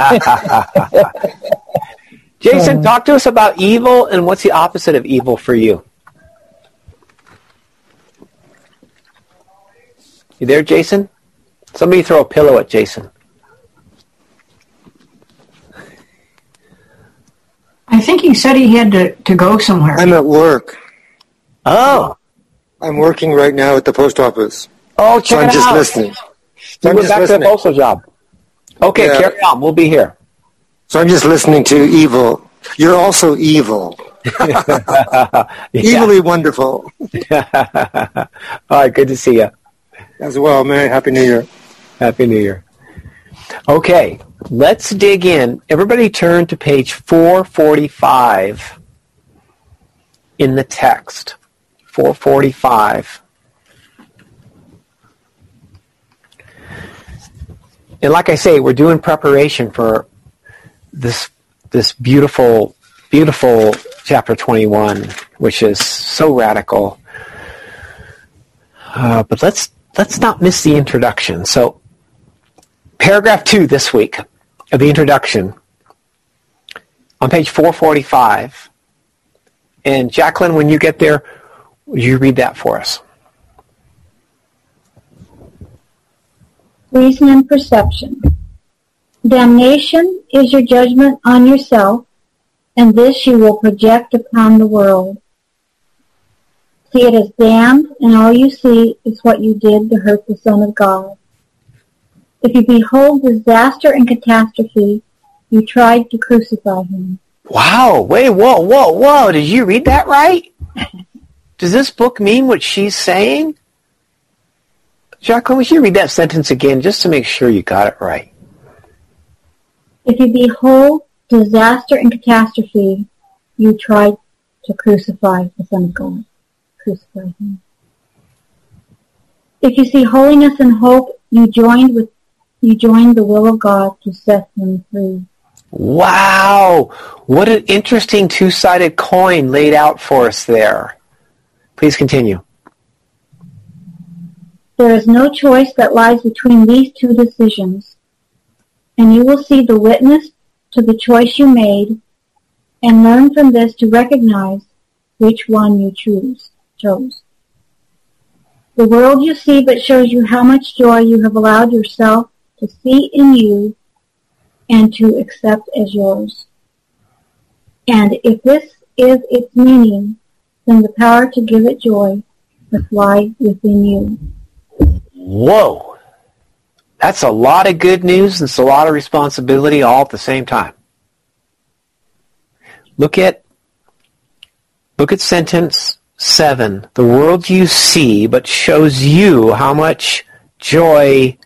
Jason, talk to us about evil and what's the opposite of evil for you? You there, Jason? Somebody throw a pillow at Jason. I think he said he had to, to go somewhere. I'm at work. Oh. I'm working right now at the post office. Oh, check so it I'm just out. listening. So you I'm went just back listening. to the postal job. Okay, yeah. Carry on. We'll be here. So I'm just listening to evil. You're also evil. Evilly wonderful. All right, good to see you. As well, Merry Happy New Year. Happy New Year. Okay, let's dig in. Everybody turn to page four forty-five in the text. four forty-five. And like I say, we're doing preparation for this this beautiful, beautiful chapter twenty-one, which is so radical. Uh, but let's let's not miss the introduction. So, paragraph two this week of the introduction on page four forty-five. And Jacqueline, when you get there, will you read that for us? Reason and perception. Damnation is your judgment on yourself, and this you will project upon the world. See it as damned, and all you see is what you did to hurt the Son of God. If you behold disaster and catastrophe, you tried to crucify him. Wow, wait, whoa, whoa, whoa, did you read that right? Does this book mean what she's saying? Jacqueline, would you read that sentence again just to make sure you got it right? If you behold disaster and catastrophe, you tried to crucify the Son of God. Crucify him. If you see holiness and hope, you joined with you joined the will of God to set them free. Wow! What an interesting two-sided coin laid out for us there. Please continue. There is no choice that lies between these two decisions, and you will see the witness to the choice you made and learn from this to recognize which one you choose, chose. The world you see but shows you how much joy you have allowed yourself to see in you and to accept as yours. And if this is its meaning, then the power to give it joy must lie within you. Whoa! That's a lot of good news and it's a lot of responsibility all at the same time. Look at look at sentence seven. The world you see but shows you how much joy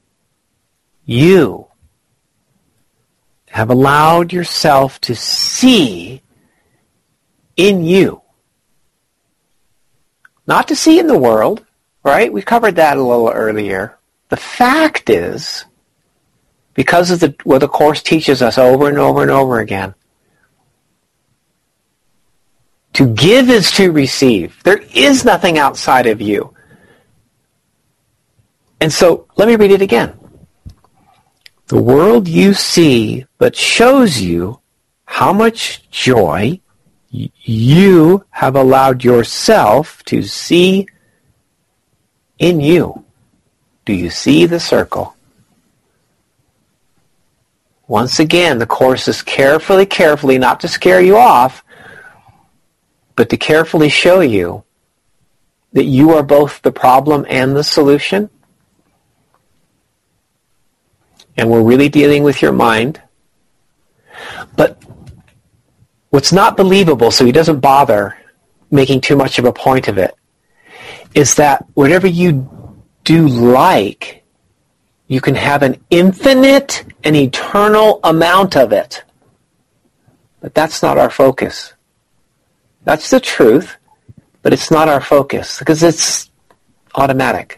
you have allowed yourself to see in you. Not to see in the world, right? We covered that a little earlier. The fact is, because of the, what the Course teaches us over and over and over again, to give is to receive. There is nothing outside of you. And so, let me read it again. The world you see but shows you how much joy you have allowed yourself to see in you. Do you see the circle? Once again, the Course is carefully, carefully, not to scare you off, but to carefully show you that you are both the problem and the solution. And we're really dealing with your mind. But what's not believable, so he doesn't bother making too much of a point of it, is that whatever you do like, you can have an infinite and eternal amount of it. But that's not our focus. That's the truth, but it's not our focus because it's automatic.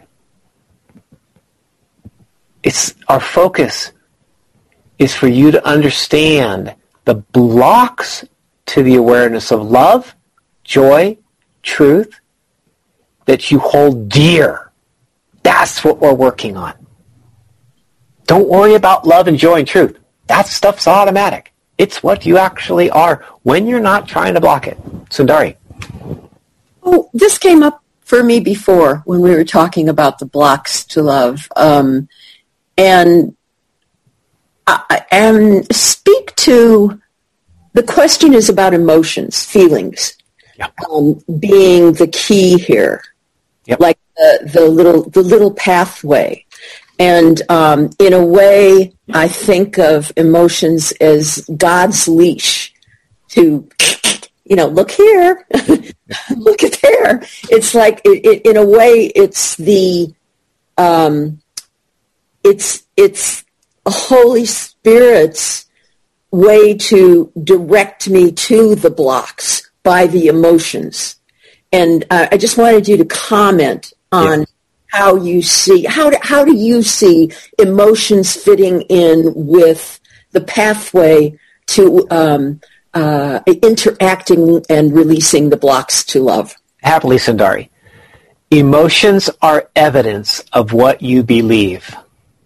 It's our focus is for you to understand the blocks to the awareness of love, joy, truth that you hold dear. That's what we're working on. Don't worry about love and joy and truth. That stuff's automatic. It's what you actually are when you're not trying to block it. Sundari. Oh, this came up for me before when we were talking about the blocks to love. Um, and I, and speak to, the question is about emotions, feelings, yep. um, being the key here, yep. like the, the little the little pathway. And um, in a way, I think of emotions as God's leash to, you know, look here, look at there. It's like, it, it, in a way, it's the, um, it's it's Holy Spirit's way to direct me to the blocks by the emotions. And uh, I just wanted you to comment on yeah. how you see, how do, how do you see emotions fitting in with the pathway to um, uh, interacting and releasing the blocks to love? Happily, Sundari. Emotions are evidence of what you believe.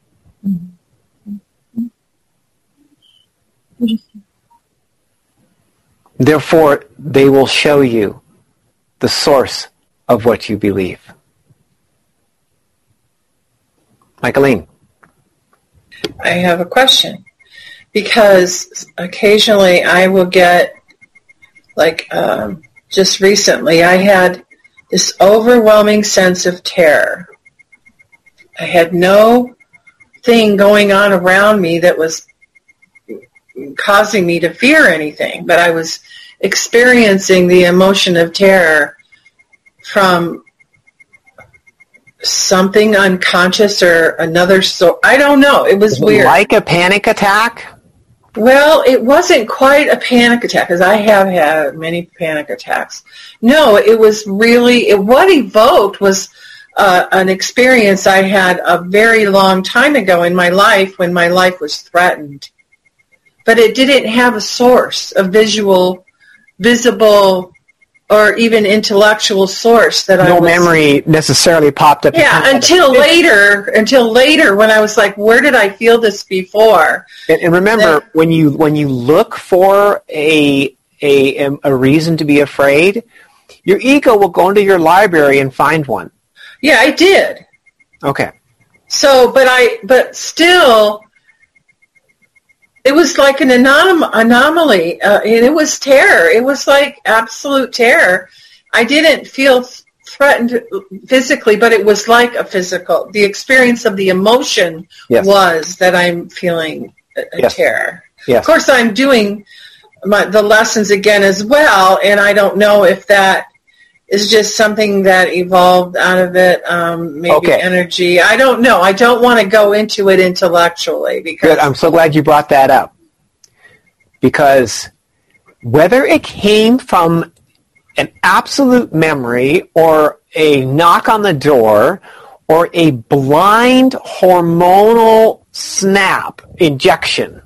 Therefore, they will show you the source of what you believe. Michaeline. I have a question. Because occasionally I will get, like um, just recently, I had this overwhelming sense of terror. I had no thing going on around me that was causing me to fear anything, but I was experiencing the emotion of terror from something unconscious or another, so I don't know. It was weird. Like a panic attack? Well, it wasn't quite a panic attack, because I have had many panic attacks. No, it was really, it, what evoked was uh, an experience I had a very long time ago in my life when my life was threatened. But it didn't have a source, a visual, visible, or even intellectual source that I No was... memory necessarily popped up. Yeah, until later, until later when I was like, where did I feel this before? And, and remember, then, when you when you look for a, a a reason to be afraid, your ego will go into your library and find one. Yeah, I did. Okay. So, but I, but still, it was like an anom- anomaly, uh, and it was terror. It was like absolute terror. I didn't feel threatened physically, but it was like a physical. The experience of the emotion yes. was that I'm feeling a, a yes. terror. Yes. Of course, I'm doing my, the lessons again as well, and I don't know if that is just something that evolved out of it, um, maybe okay. energy. I don't know. I don't want to go into it intellectually. Because Good. I'm so glad you brought that up. Because whether it came from an absolute memory or a knock on the door or a blind hormonal snap injection.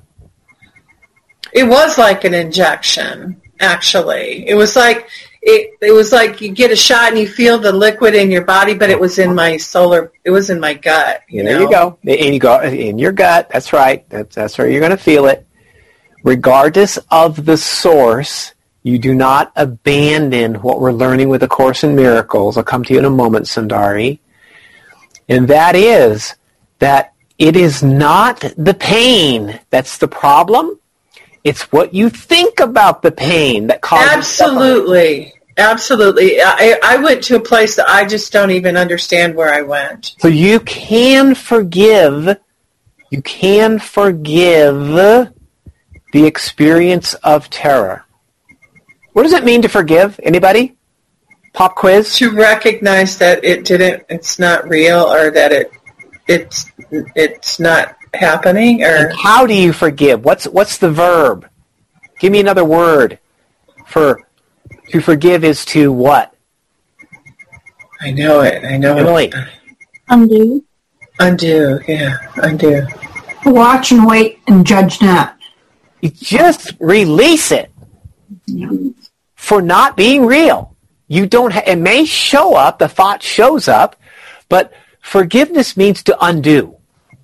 It was like an injection, actually. It was like... It it was like you get a shot and you feel the liquid in your body, but it was in my solar, it was in my gut. You there know? you go. And you go in your gut. That's right. That's, that's where you're going to feel it. Regardless of the source, you do not abandon what we're learning with A Course in Miracles. I'll come to you in a moment, Sundari. And that is that it is not the pain that's the problem. It's what you think about the pain that causes Absolutely. Suffering. Absolutely. I, I went to a place that I just don't even understand where I went. So you can forgive, you can forgive the experience of terror. What does it mean to forgive? Anybody? Pop quiz? To recognize that it didn't, it's not real, or that it, it's, it's not happening, or and how do you forgive? What's what's the verb? Give me another word for to forgive is to what? I know it. I know Emily. it. Undo. Undo. Yeah, undo. Watch and wait and judge not. You just release it Yeah. for not being real. You don't. Ha- it may show up. The thought shows up, but forgiveness means to undo.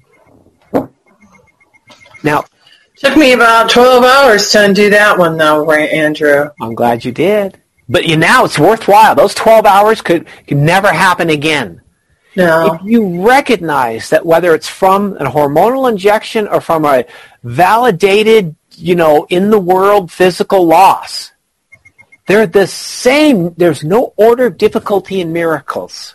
Now, took me about twelve hours to undo that one, though, Andrew. I'm glad you did. But you now it's worthwhile. Those twelve hours could, could never happen again. No. If you recognize that whether it's from a hormonal injection or from a validated, you know, in the world physical loss, they're the same. There's no order of difficulty in miracles.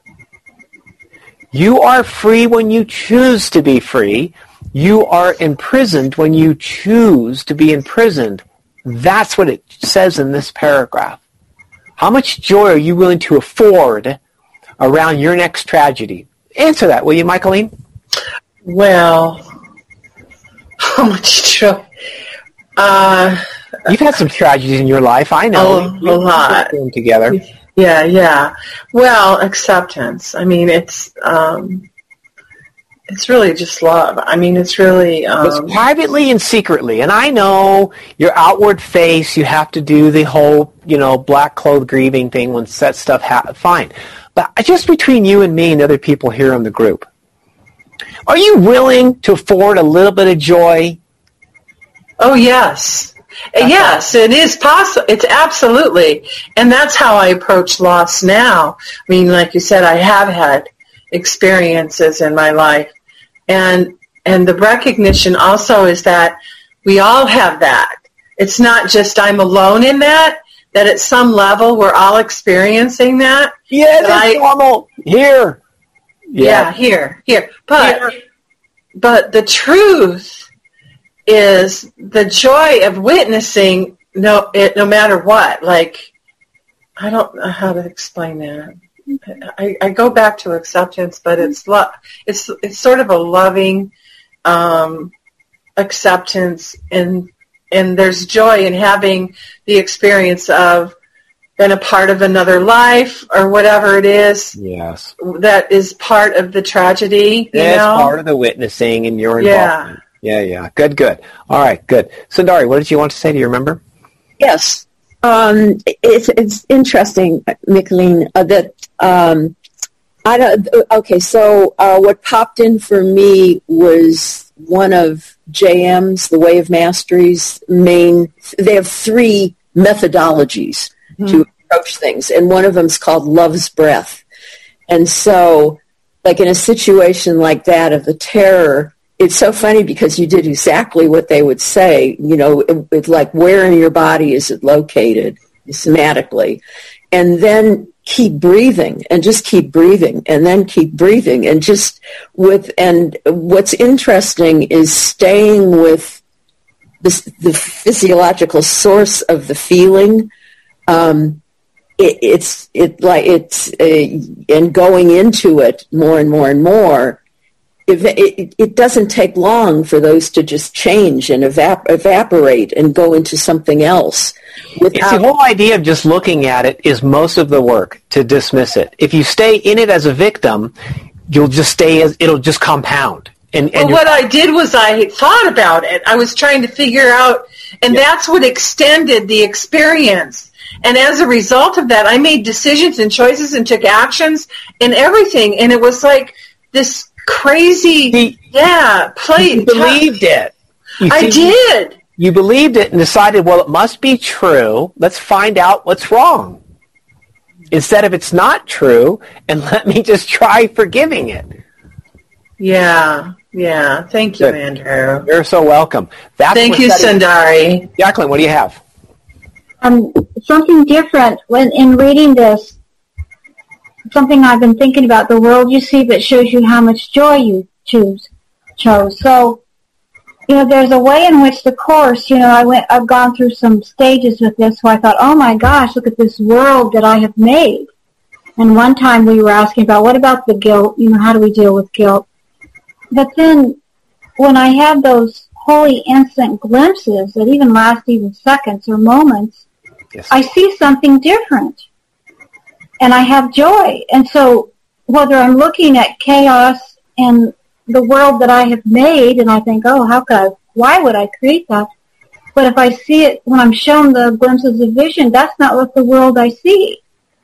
You are free when you choose to be free. You are imprisoned when you choose to be imprisoned. That's what it says in this paragraph. How much joy are you willing to afford around your next tragedy? Answer that, will you, Michaeline? Well, how much joy? Uh, You've had some tragedies in your life, I know. A, a lot. We've been together. Yeah, yeah. Well, acceptance. I mean, it's... Um, It's really just love. I mean, it's really... Um, it's privately and secretly. And I know your outward face, you have to do the whole, you know, black cloth grieving thing when that stuff happens. Fine. But just between you and me and other people here in the group, are you willing to afford a little bit of joy? Oh, yes. That's yes, it is possible. It's absolutely. And that's how I approach loss now. I mean, like you said, I have had experiences in my life. And and the recognition also is that we all have that. It's not just I'm alone in that, that at some level we're all experiencing that. Yeah, that's normal. Here. Yeah, yeah here, here. But here. But the truth is the joy of witnessing no it, no matter what. Like, I don't know how to explain that. I, I go back to acceptance, but it's lo- it's it's sort of a loving um, acceptance, and and there's joy in having the experience of been a part of another life or whatever it is. Yes. That is part of the tragedy, you It's know? part of the witnessing and your Yeah. involvement. Yeah, yeah. Good, good. All right, good. Sundari, what did you want to say? Do you remember? Yes. Um, it's it's interesting, Micheline, uh, that um, I don't. Okay, so uh, what popped in for me was one of J M's, the Way of Mastery's main. They have three methodologies mm-hmm. to approach things, and one of them is called Love's Breath. And so, like in a situation like that of the terror, it's so funny because you did exactly what they would say, you know, it, it's like where in your body is it located somatically, and then keep breathing and just keep breathing and then keep breathing and just with, and what's interesting is staying with this, the physiological source of the feeling. Um, it, it's, it like it's, uh, and going into it more and more and more. It, it, it doesn't take long for those to just change and evap- evaporate and go into something else. It's the whole idea of just looking at it is most of the work to dismiss it. If you stay in it as a victim, you'll just stay as it'll just compound. And, and well, what I did was I thought about it. I was trying to figure out, and yeah. that's what extended the experience. And as a result of that, I made decisions and choices and took actions and everything. And it was like this crazy, see, yeah, play. You believed it. You I see, did. You believed it and decided, well, it must be true. Let's find out what's wrong. Instead of it's not true, and let me just try forgiving it. Yeah, yeah. Thank you, Good. Andrew. You're so welcome. That's Thank you, setting... Sundari. Jacqueline, what do you have? Um, something different when in reading this. Something I've been thinking about, the world you see that shows you how much joy you choose chose. So, you know, there's a way in which the Course, you know, I went, I've gone through some stages with this where I thought, oh my gosh, look at this world that I have made. And one time we were asking about, what about the guilt? You know, how do we deal with guilt? But then when I had those holy instant glimpses that even last even seconds or moments, yes. I see something different. And I have joy. And so whether I'm looking at chaos and the world that I have made, and I think, oh, how could I, why would I create that? But if I see it, when I'm shown the glimpses of vision, that's not what the world I see.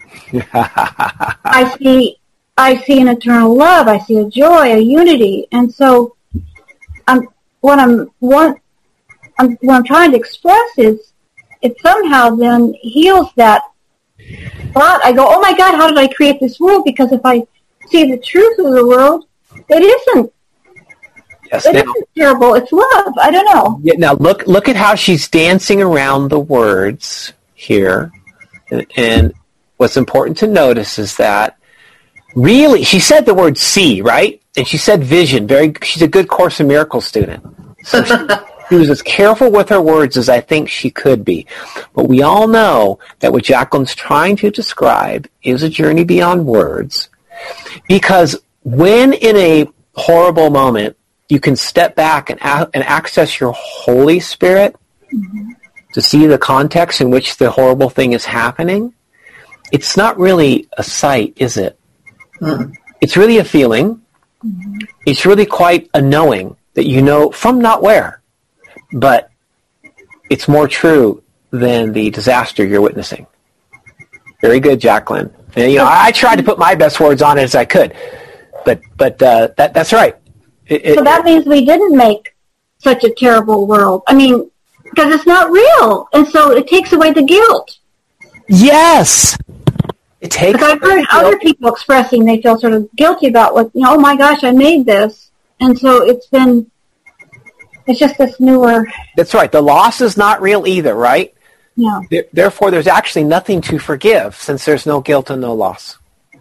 I see, I see an eternal love. I see a joy, a unity. And so I'm, what I'm, what I'm, what I'm trying to express is it somehow then heals that thought. I go, oh my God, how did I create this world? Because if I see the truth of the world, it isn't. Yes, it now, isn't terrible. It's love. I don't know. Yeah, now look, look at how she's dancing around the words here, and, and what's important to notice is that really she said the word see, right? And she said vision. Very, she's a good Course in Miracles student. So she, she was as careful with her words as I think she could be. But we all know that what Jacqueline's trying to describe is a journey beyond words, because when in a horrible moment you can step back and, a- and access your Holy Spirit mm-hmm. to see the context in which the horrible thing is happening, it's not really a sight, is it? Mm-hmm. It's really a feeling. Mm-hmm. It's really quite a knowing that you know from not where, but it's more true than the disaster you're witnessing. Very good, Jacqueline. And, you know, I, I tried to put my best words on it as I could, but but uh, that that's right. It, so that it, means we didn't make such a terrible world. I mean, because it's not real, and so it takes away the guilt. Yes. It takes. I've heard other people expressing they feel sort of guilty about what, you know, oh my gosh, I made this, and so it's been. It's just this newer. That's right. The loss is not real either, right? Yeah. Therefore, there's actually nothing to forgive since there's no guilt and no loss.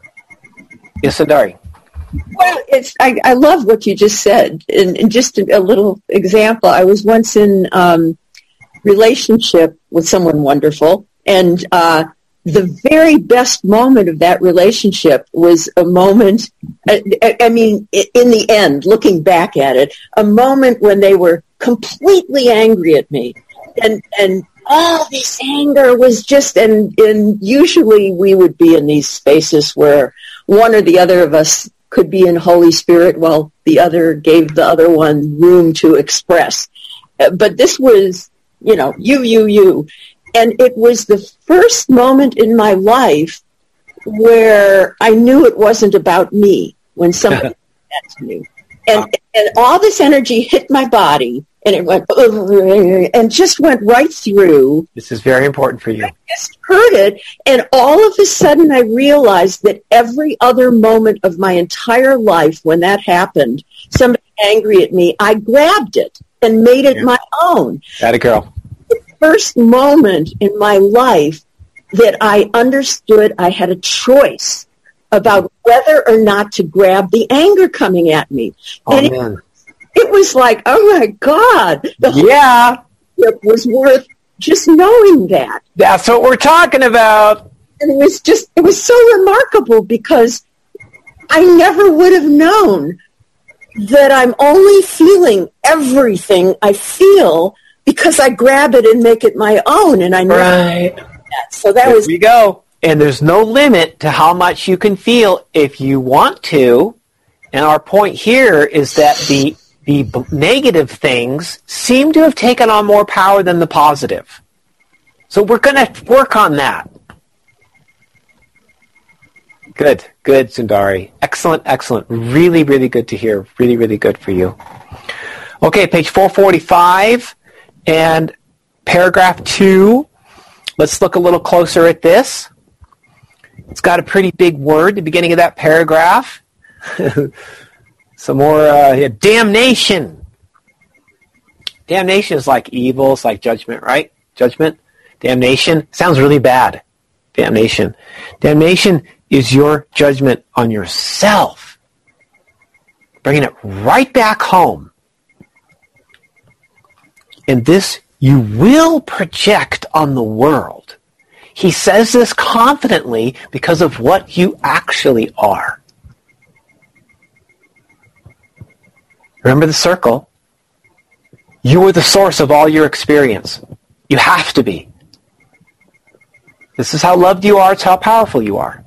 Yes, Sundari. Well, it's I, I love what you just said. And, and just a, a little example, I was once in um, relationship with someone wonderful, and uh, the very best moment of that relationship was a moment, I, I mean, in the end, looking back at it, a moment when they were completely angry at me. And and all this anger was just, and, and usually we would be in these spaces where one or the other of us could be in Holy Spirit while the other gave the other one room to express. But this was, you know, you, you, you. And it was the first moment in my life where I knew it wasn't about me when somebody said that to me. And, and all this energy hit my body, and it went, and just went right through. This is very important for you. I just heard it, and all of a sudden I realized that every other moment of my entire life when that happened, somebody angry at me, I grabbed it and made it yeah. my own. Atta girl. The first moment in my life that I understood I had a choice about whether or not to grab the anger coming at me. Oh, and man. It, it was like, oh my God. The yeah. It was worth just knowing that. That's what we're talking about. And it was just, it was so remarkable because I never would have known that I'm only feeling everything I feel because I grab it and make it my own. And I know right. that. So that there was. we go. And there's no limit to how much you can feel if you want to. And our point here is that the the b- negative things seem to have taken on more power than the positive. So we're going to work on that. Good, good, Sundari. Excellent, excellent. Really, really good to hear. Really, really good for you. Okay, page four forty-five and paragraph two. Let's look a little closer at this. It's got a pretty big word at the beginning of that paragraph. Some more, uh, yeah, damnation. Damnation is like evil. It's like judgment, right? Judgment. Damnation sounds really bad. Damnation. Damnation is your judgment on yourself. Bringing it right back home. And this you will project on the world. He says this confidently because of what you actually are. Remember the circle? You are the source of all your experience. You have to be. This is how loved you are. It's how powerful you are.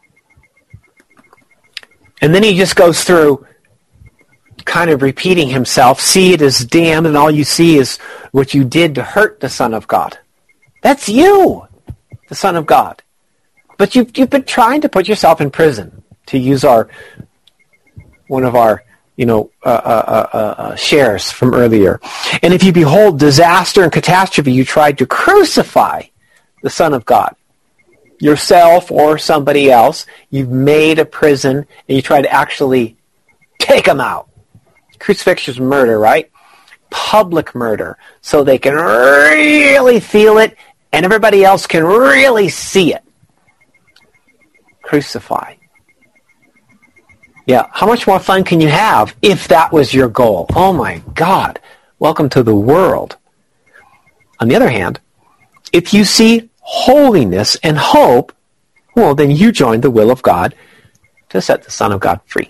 And then he just goes through kind of repeating himself. See it as damned, and all you see is what you did to hurt the Son of God. That's you, the Son of God. But you've, you've been trying to put yourself in prison, to use our one of our you know, uh, uh, uh, uh, shares from earlier. And if you behold disaster and catastrophe, you tried to crucify the Son of God. Yourself or somebody else, you've made a prison, and you try to actually take them out. Crucifixion is murder, right? Public murder, so they can really feel it, and everybody else can really see it. Crucify. Yeah, how much more fun can you have if that was your goal? Oh my God, welcome to the world. On the other hand, if you see holiness and hope, well, then you join the will of God to set the Son of God free.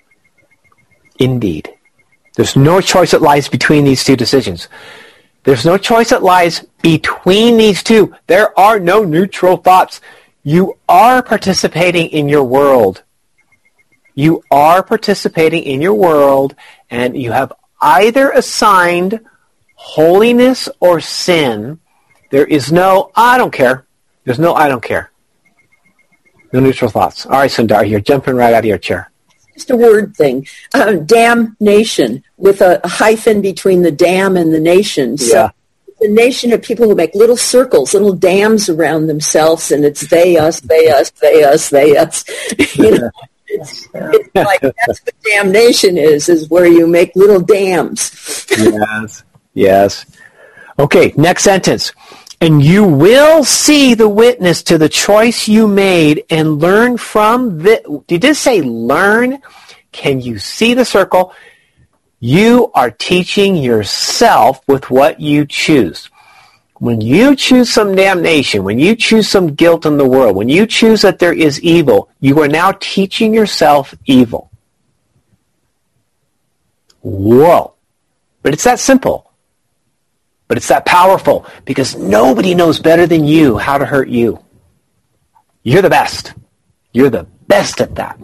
Indeed. There's no choice that lies between these two decisions. There's no choice that lies between these two. There are no neutral thoughts. You are participating in your world. You are participating in your world, and you have either assigned holiness or sin. There is no, I don't care. There's no, I don't care. No neutral thoughts. All right, Sundar, you're jumping right out of your chair. Just a word thing. Um, damnation, with a hyphen between the dam and the nation. So yeah. The nation of people who make little circles, little dams around themselves, and it's they, us, they, us, they, us, they, us. You know? It's, it's like that's what damnation is, is where you make little dams. Yes, yes. Okay, next sentence. And you will see the witness to the choice you made and learn from the... Did it say learn? Can you see the circle? You are teaching yourself with what you choose. When you choose some damnation, when you choose some guilt in the world, when you choose that there is evil, you are now teaching yourself evil. Whoa. But it's that simple. But it's that powerful because nobody knows better than you how to hurt you. You're the best. You're the best at that.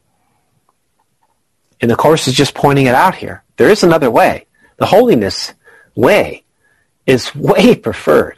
And the Course is just pointing it out here. There is another way. The holiness way is way preferred.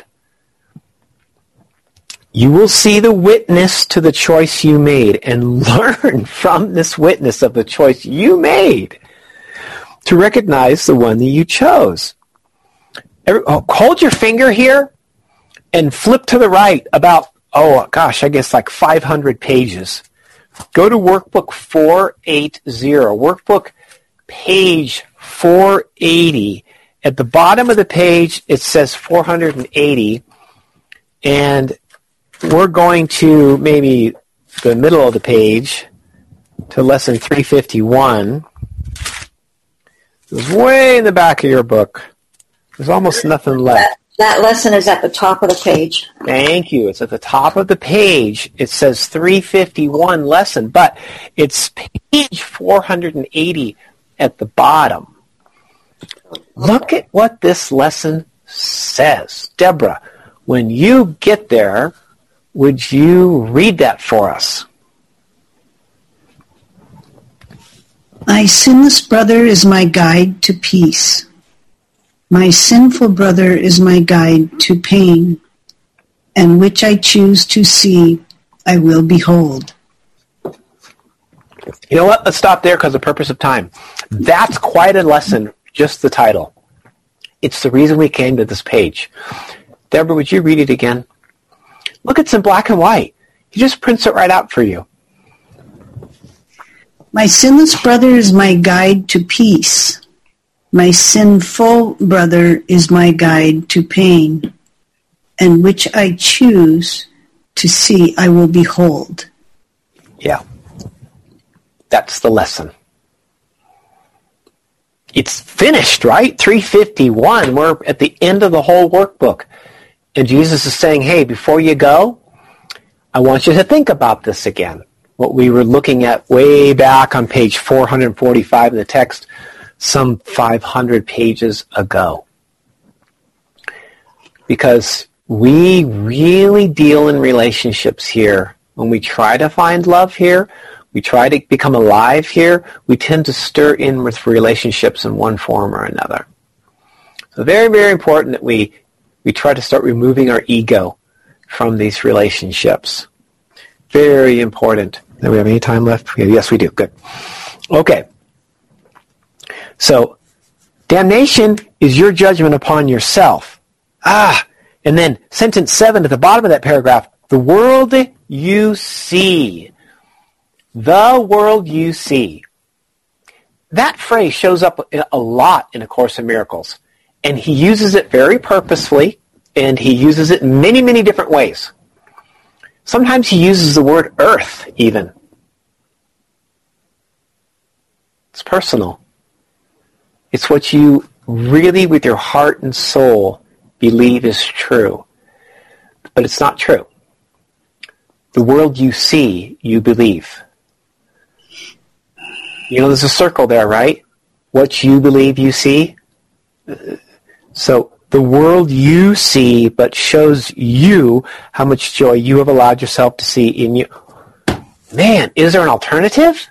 You will see the witness to the choice you made and learn from this witness of the choice you made to recognize the one that you chose. Every, oh, hold your finger here and flip to the right about, oh gosh, I guess like five hundred pages. Go to workbook four eighty, workbook page four eighty. At the bottom of the page, it says four hundred eighty, and we're going to maybe the middle of the page to lesson three fifty-one. It was way in the back of your book. There's almost nothing left. That, that lesson is at the top of the page. Thank you. It's at the top of the page. It says three fifty-one lesson, but it's page four hundred eighty at the bottom. Look at what this lesson says. Deborah, when you get there, would you read that for us? My sinless brother is my guide to peace. My sinful brother is my guide to pain, and which I choose to see, I will behold. You know what? Let's stop there because of the purpose of time. That's quite a lesson, just the title. It's the reason we came to this page. Deborah, would you read it again? Look, it's in black and white. He just prints it right out for you. My sinless brother is my guide to peace. My sinful brother is my guide to pain, and which I choose to see, I will behold. Yeah. That's the lesson. It's finished, right? three fifty-one. We're at the end of the whole workbook. And Jesus is saying, hey, before you go, I want you to think about this again. What we were looking at way back on page four hundred forty-five in the text, some five hundred pages ago. Because we really deal in relationships here. When we try to find love here, we try to become alive here, we tend to stir in with relationships in one form or another. So very, very important that we, we try to start removing our ego from these relationships. Very important. Do we have any time left? Yes, we do. Good. Okay. So, damnation is your judgment upon yourself. Ah, and then sentence seven at the bottom of that paragraph, the world you see. The world you see. That phrase shows up a lot in A Course in Miracles, and he uses it very purposefully, and he uses it in many, many different ways. Sometimes he uses the word earth, even. It's personal. It's what you really, with your heart and soul, believe is true. But it's not true. The world you see, you believe. You know, there's a circle there, right? What you believe you see. So the world you see but shows you how much joy you have allowed yourself to see in you. Man, is there an alternative?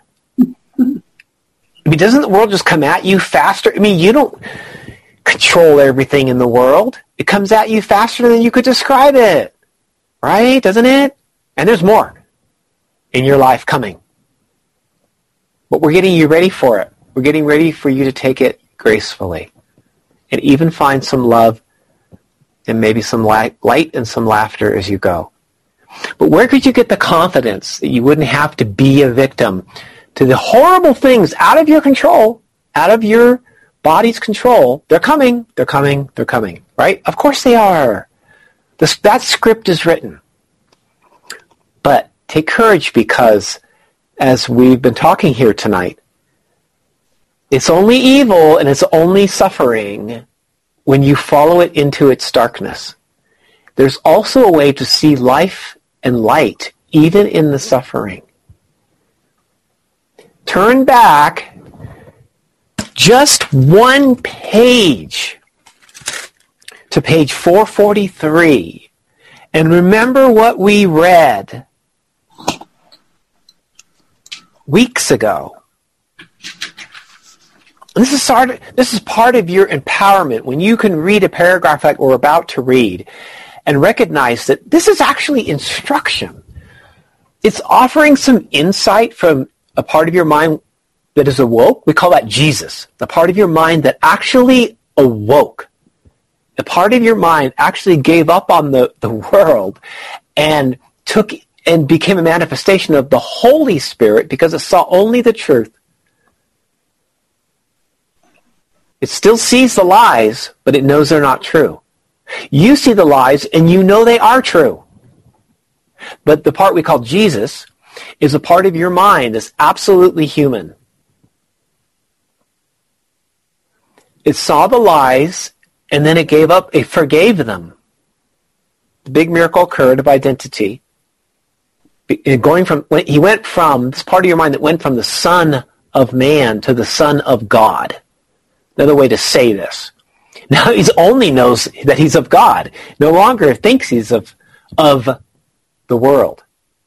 I mean, doesn't the world just come at you faster? I mean, you don't control everything in the world. It comes at you faster than you could describe it. Right? Doesn't it? And there's more in your life coming. But we're getting you ready for it. We're getting ready for you to take it gracefully. And even find some love and maybe some light, light and some laughter as you go. But where could you get the confidence that you wouldn't have to be a victim to the horrible things out of your control, out of your body's control? They're coming, they're coming, they're coming, right? Of course they are. This, that script is written. But take courage because, as we've been talking here tonight, it's only evil and it's only suffering when you follow it into its darkness. There's also a way to see life and light even in the suffering. Turn back just one page to page four forty-three and remember what we read weeks ago. This is, sort of, this is part of your empowerment when you can read a paragraph like we're about to read and recognize that this is actually instruction. It's offering some insight from a part of your mind that is awoke. We call that Jesus, the part of your mind that actually awoke. The part of your mind actually gave up on the, the world and took and became a manifestation of the Holy Spirit because it saw only the truth. It still sees the lies, but it knows they're not true. You see the lies, and you know they are true. But the part we call Jesus is a part of your mind that's absolutely human. It saw the lies, and then it gave up, it forgave them. The big miracle occurred of identity. Going from, he went from, this part of your mind that went from the Son of Man to the Son of God. Another way to say this. Now he only knows that he's of God. No longer thinks he's of, of the world.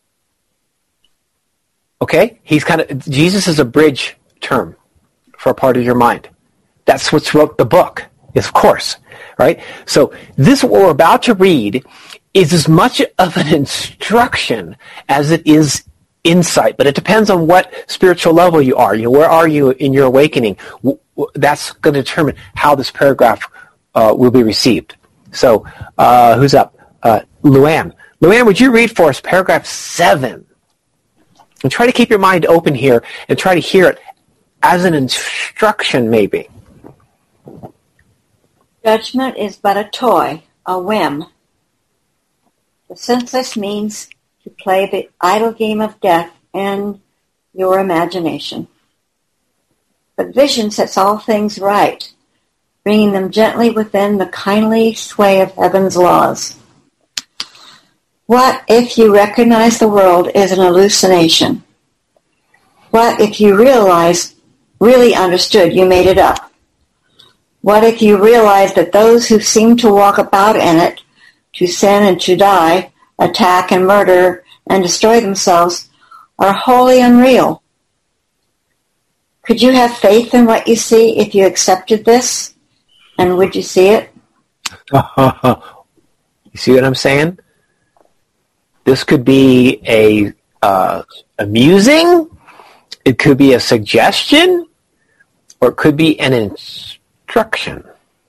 Okay? He's kind of, Jesus is a bridge term for a part of your mind. That's what's wrote the book, of course. Right? So this, what we're about to read, is as much of an instruction as it is insight. But it depends on what spiritual level you are. You know, where are you in your awakening? That's going to determine how this paragraph uh, will be received. So, uh, who's up? Uh, Luann. Luann, would you read for us paragraph seven? And try to keep your mind open here and try to hear it as an instruction, maybe. Judgment is but a toy, a whim. The senseless means to play the idle game of death in your imagination. But vision sets all things right, bringing them gently within the kindly sway of heaven's laws. What if you recognize the world is an hallucination? What if you realize, really understood you made it up? What if you realize that those who seem to walk about in it, to sin and to die, attack and murder and destroy themselves, are wholly unreal? Could you have faith in what you see if you accepted this? And would you see it? You see what I'm saying? This could be a uh, amusing, it could be a suggestion, or it could be an instruction.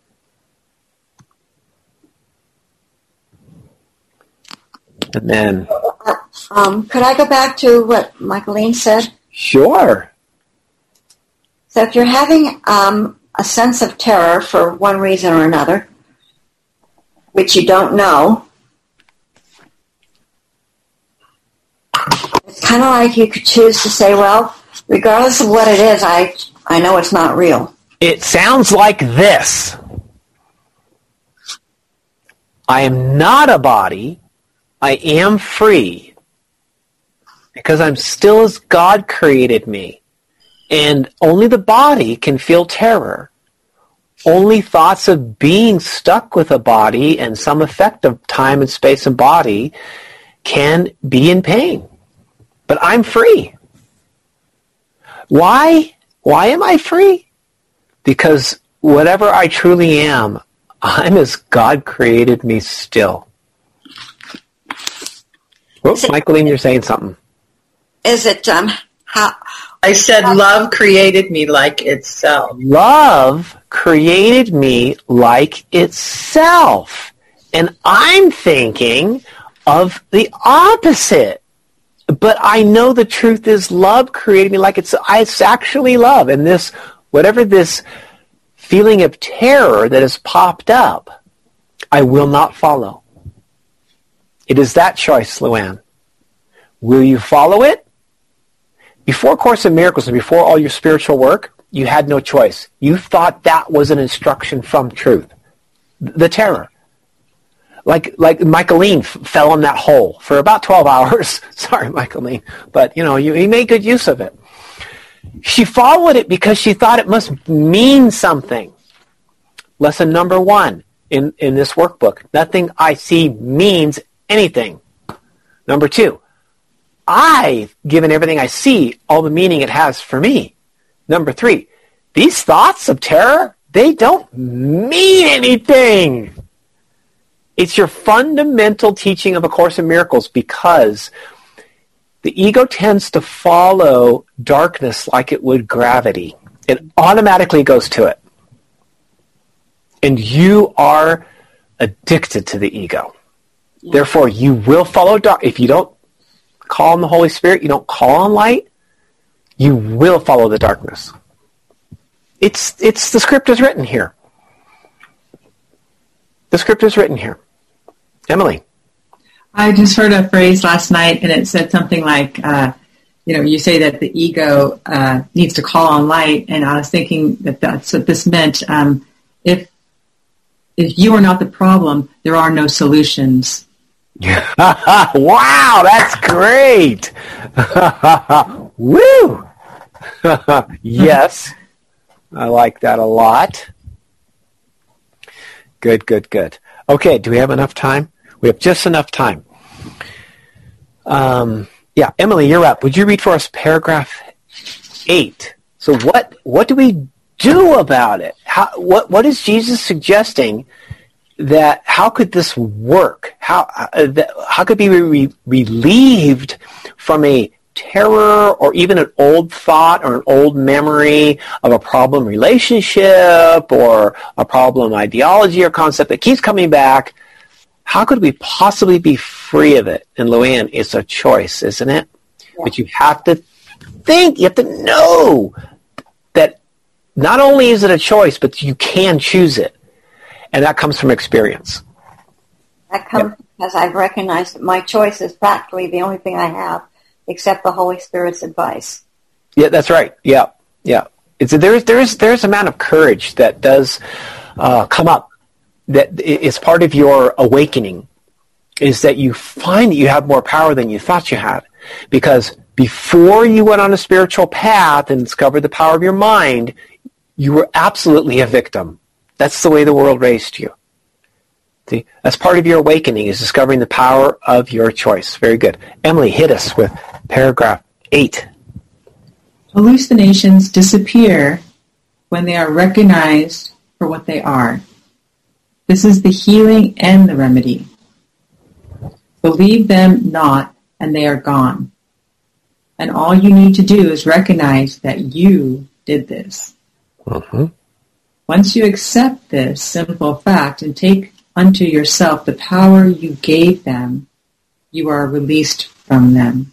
And then... Um, could I go back to what Michaeline said? Sure. So if you're having um, a sense of terror for one reason or another, which you don't know, it's kind of like you could choose to say, well, regardless of what it is, I, I know it's not real. It sounds like this. I am not a body. I am free because I'm still as God created me. And only the body can feel terror. Only thoughts of being stuck with a body and some effect of time and space and body can be in pain. But I'm free. Why? Why am I free? Because whatever I truly am, I'm as God created me still. Whoops, Michaeline, you're saying something. Is it, um, how... I said love created me like itself. Love created me like itself. And I'm thinking of the opposite. But I know the truth is love created me like it's, it's actually love. And this, whatever this feeling of terror that has popped up, I will not follow. It is that choice, Luann. Will you follow it? Before Course in Miracles and before all your spiritual work, you had no choice. You thought that was an instruction from truth. The terror. Like like Michaeline f- fell in that hole for about twelve hours. Sorry, Michaeline. But, you know, you, you made good use of it. She followed it because she thought it must mean something. Lesson number one. in, in this workbook. Nothing I see means anything. Number two, I've given everything I see all the meaning it has for me. Number three, these thoughts of terror, they don't mean anything. It's your fundamental teaching of A Course in Miracles, because the ego tends to follow darkness like it would gravity. It automatically goes to it. And you are addicted to the ego. Yeah. Therefore, you will follow dark. If you don't call on the Holy Spirit, you don't call on light, you will follow the darkness. It's it's the script is written here. The script is written here. Emily. I just heard a phrase last night, and it said something like, uh, you know, you say that the ego uh, needs to call on light, and I was thinking that that's what this meant. Um, if if you are not the problem, there are no solutions. Wow, that's great. Woo! Yes, I like that a lot. Good, good, good. Okay, do we have enough time? We have just enough time. Um, yeah, Emily, you're up. Would you read for us paragraph eight? So what what do we do about it? How what what is Jesus suggesting that how could this work? How uh, that, how could we be re- relieved from a terror or even an old thought or an old memory of a problem relationship or a problem ideology or concept that keeps coming back? How could we possibly be free of it? And Luann, it's a choice, isn't it? Yeah. But you have to think, you have to know that not only is it a choice, but you can choose it. And that comes from experience. That comes yeah. because I've recognized that my choice is practically the only thing I have, except the Holy Spirit's advice. Yeah, that's right. Yeah, yeah. It's a, there's there's there's an amount of courage that does uh, come up. That is part of your awakening, is that you find that you have more power than you thought you had. Because before you went on a spiritual path and discovered the power of your mind, you were absolutely a victim. That's the way the world raised you. See, that's part of your awakening, is discovering the power of your choice. Very good. Emily, hit us with paragraph eight. Hallucinations disappear when they are recognized for what they are. This is the healing and the remedy. Believe them not, and they are gone. And all you need to do is recognize that you did this. Mm-hmm. Once you accept this simple fact and take unto yourself the power you gave them, you are released from them.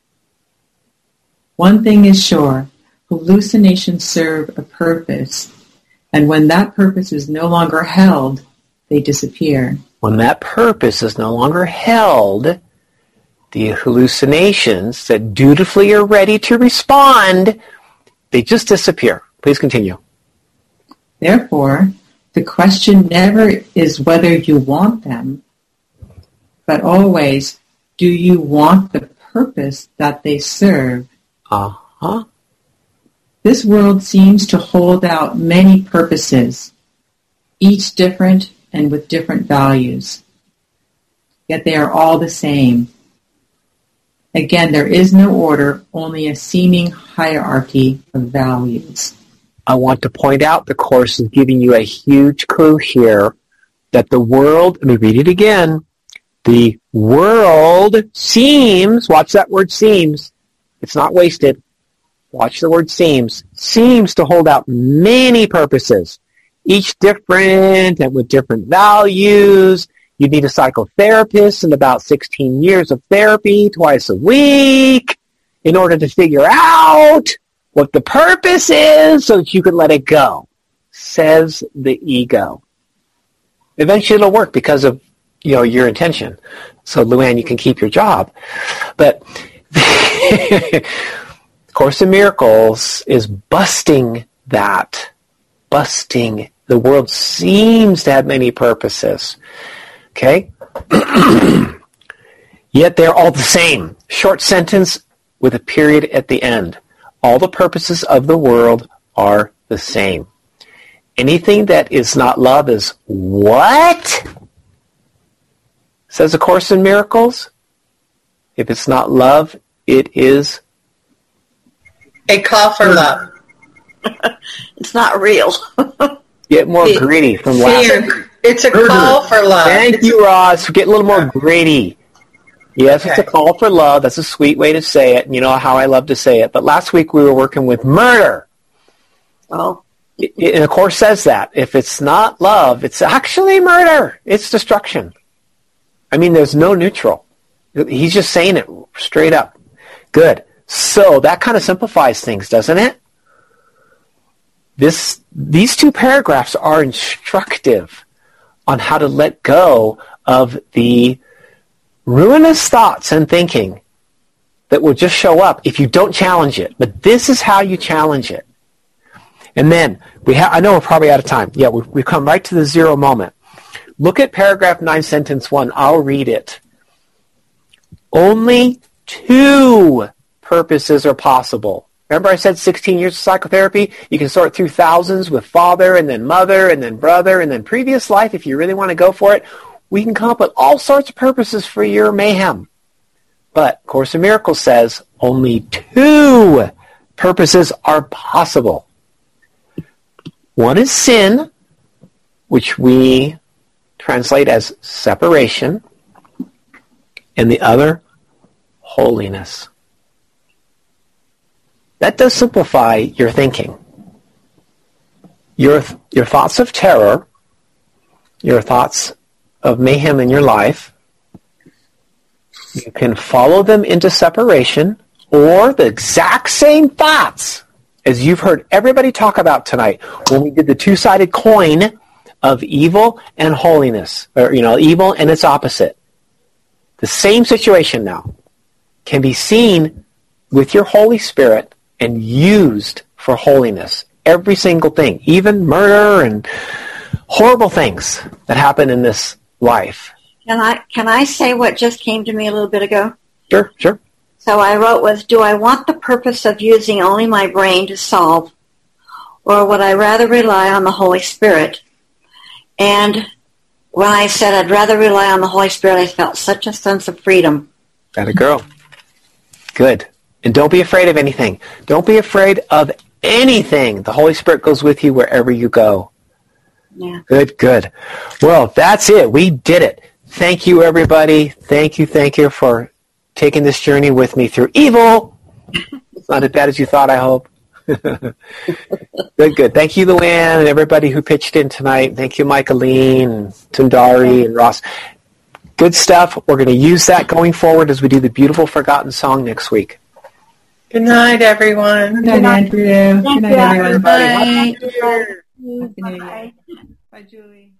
One thing is sure, hallucinations serve a purpose, and when that purpose is no longer held, they disappear. When that purpose is no longer held, the hallucinations that dutifully are ready to respond, they just disappear. Please continue. Therefore, the question never is whether you want them, but always, do you want the purpose that they serve? Uh-huh. This world seems to hold out many purposes, each different and with different values. Yet they are all the same. Again, there is no order, only a seeming hierarchy of values. I want to point out the Course is giving you a huge clue here that the world, let me read it again, the world seems, watch that word seems, it's not wasted, watch the word seems, seems to hold out many purposes, each different and with different values. You need a psychotherapist and about sixteen years of therapy twice a week in order to figure out what the purpose is so that you can let it go, says the ego. Eventually it'll work because of, you know, your intention. So, Luann, you can keep your job. But Course in Miracles is busting that. Busting. The world seems to have many purposes. Okay? Yet they're all the same. Short sentence with a period at the end. All the purposes of the world are the same. Anything that is not love is what? Says A Course in Miracles. If it's not love, it is a call for love. It's not real. Get more it, gritty from last week. It's a Murder. Call for love. Thank it's you, Ross. Get a little more gritty. Yes, okay. It's a call for love. That's a sweet way to say it. And you know how I love to say it. But last week we were working with murder. Oh. It, it, and the Course says that. If it's not love, it's actually murder. It's destruction. I mean, there's no neutral. He's just saying it straight up. Good. So that kind of simplifies things, doesn't it? This, these two paragraphs are instructive on how to let go of the ruinous thoughts and thinking that will just show up if you don't challenge it. But this is how you challenge it. And then, we ha- I know we're probably out of time. Yeah, we've, we've come right to the zero moment. Look at paragraph nine, sentence one. I'll read it. Only two purposes are possible. Remember I said sixteen years of psychotherapy? You can sort through thousands with father and then mother and then brother and then previous life if you really want to go for it. We can come up with all sorts of purposes for your mayhem. But Course in Miracles says only two purposes are possible. One is sin, which we translate as separation, and the other, holiness. That does simplify your thinking. Your, your thoughts of terror, your thoughts of mayhem in your life, you can follow them into separation, or the exact same thoughts as you've heard everybody talk about tonight when we did the two-sided coin of evil and holiness, or, you know, evil and its opposite. The same situation now can be seen with your Holy Spirit and used for holiness. Every single thing, even murder and horrible things that happen in this life. Can I can I say what just came to me a little bit ago? Sure, sure. So I wrote was, do I want the purpose of using only my brain to solve, or would I rather rely on the Holy Spirit? And when I said I'd rather rely on the Holy Spirit, I felt such a sense of freedom. Atta girl. Good. And don't be afraid of anything. Don't be afraid of anything. The Holy Spirit goes with you wherever you go. Yeah. Good, good. Well, that's it. We did it. Thank you, everybody. Thank you, thank you for taking this journey with me through evil. It's not as bad as you thought, I hope. Good, good. Thank you, Luann, and everybody who pitched in tonight. Thank you, Michaeline, and Tundari, and Ross. Good stuff. We're going to use that going forward as we do the beautiful Forgotten Song next week. Good night, everyone. Good night, Andrew. Good night, everyone. Bye. Bye. Bye, Julie.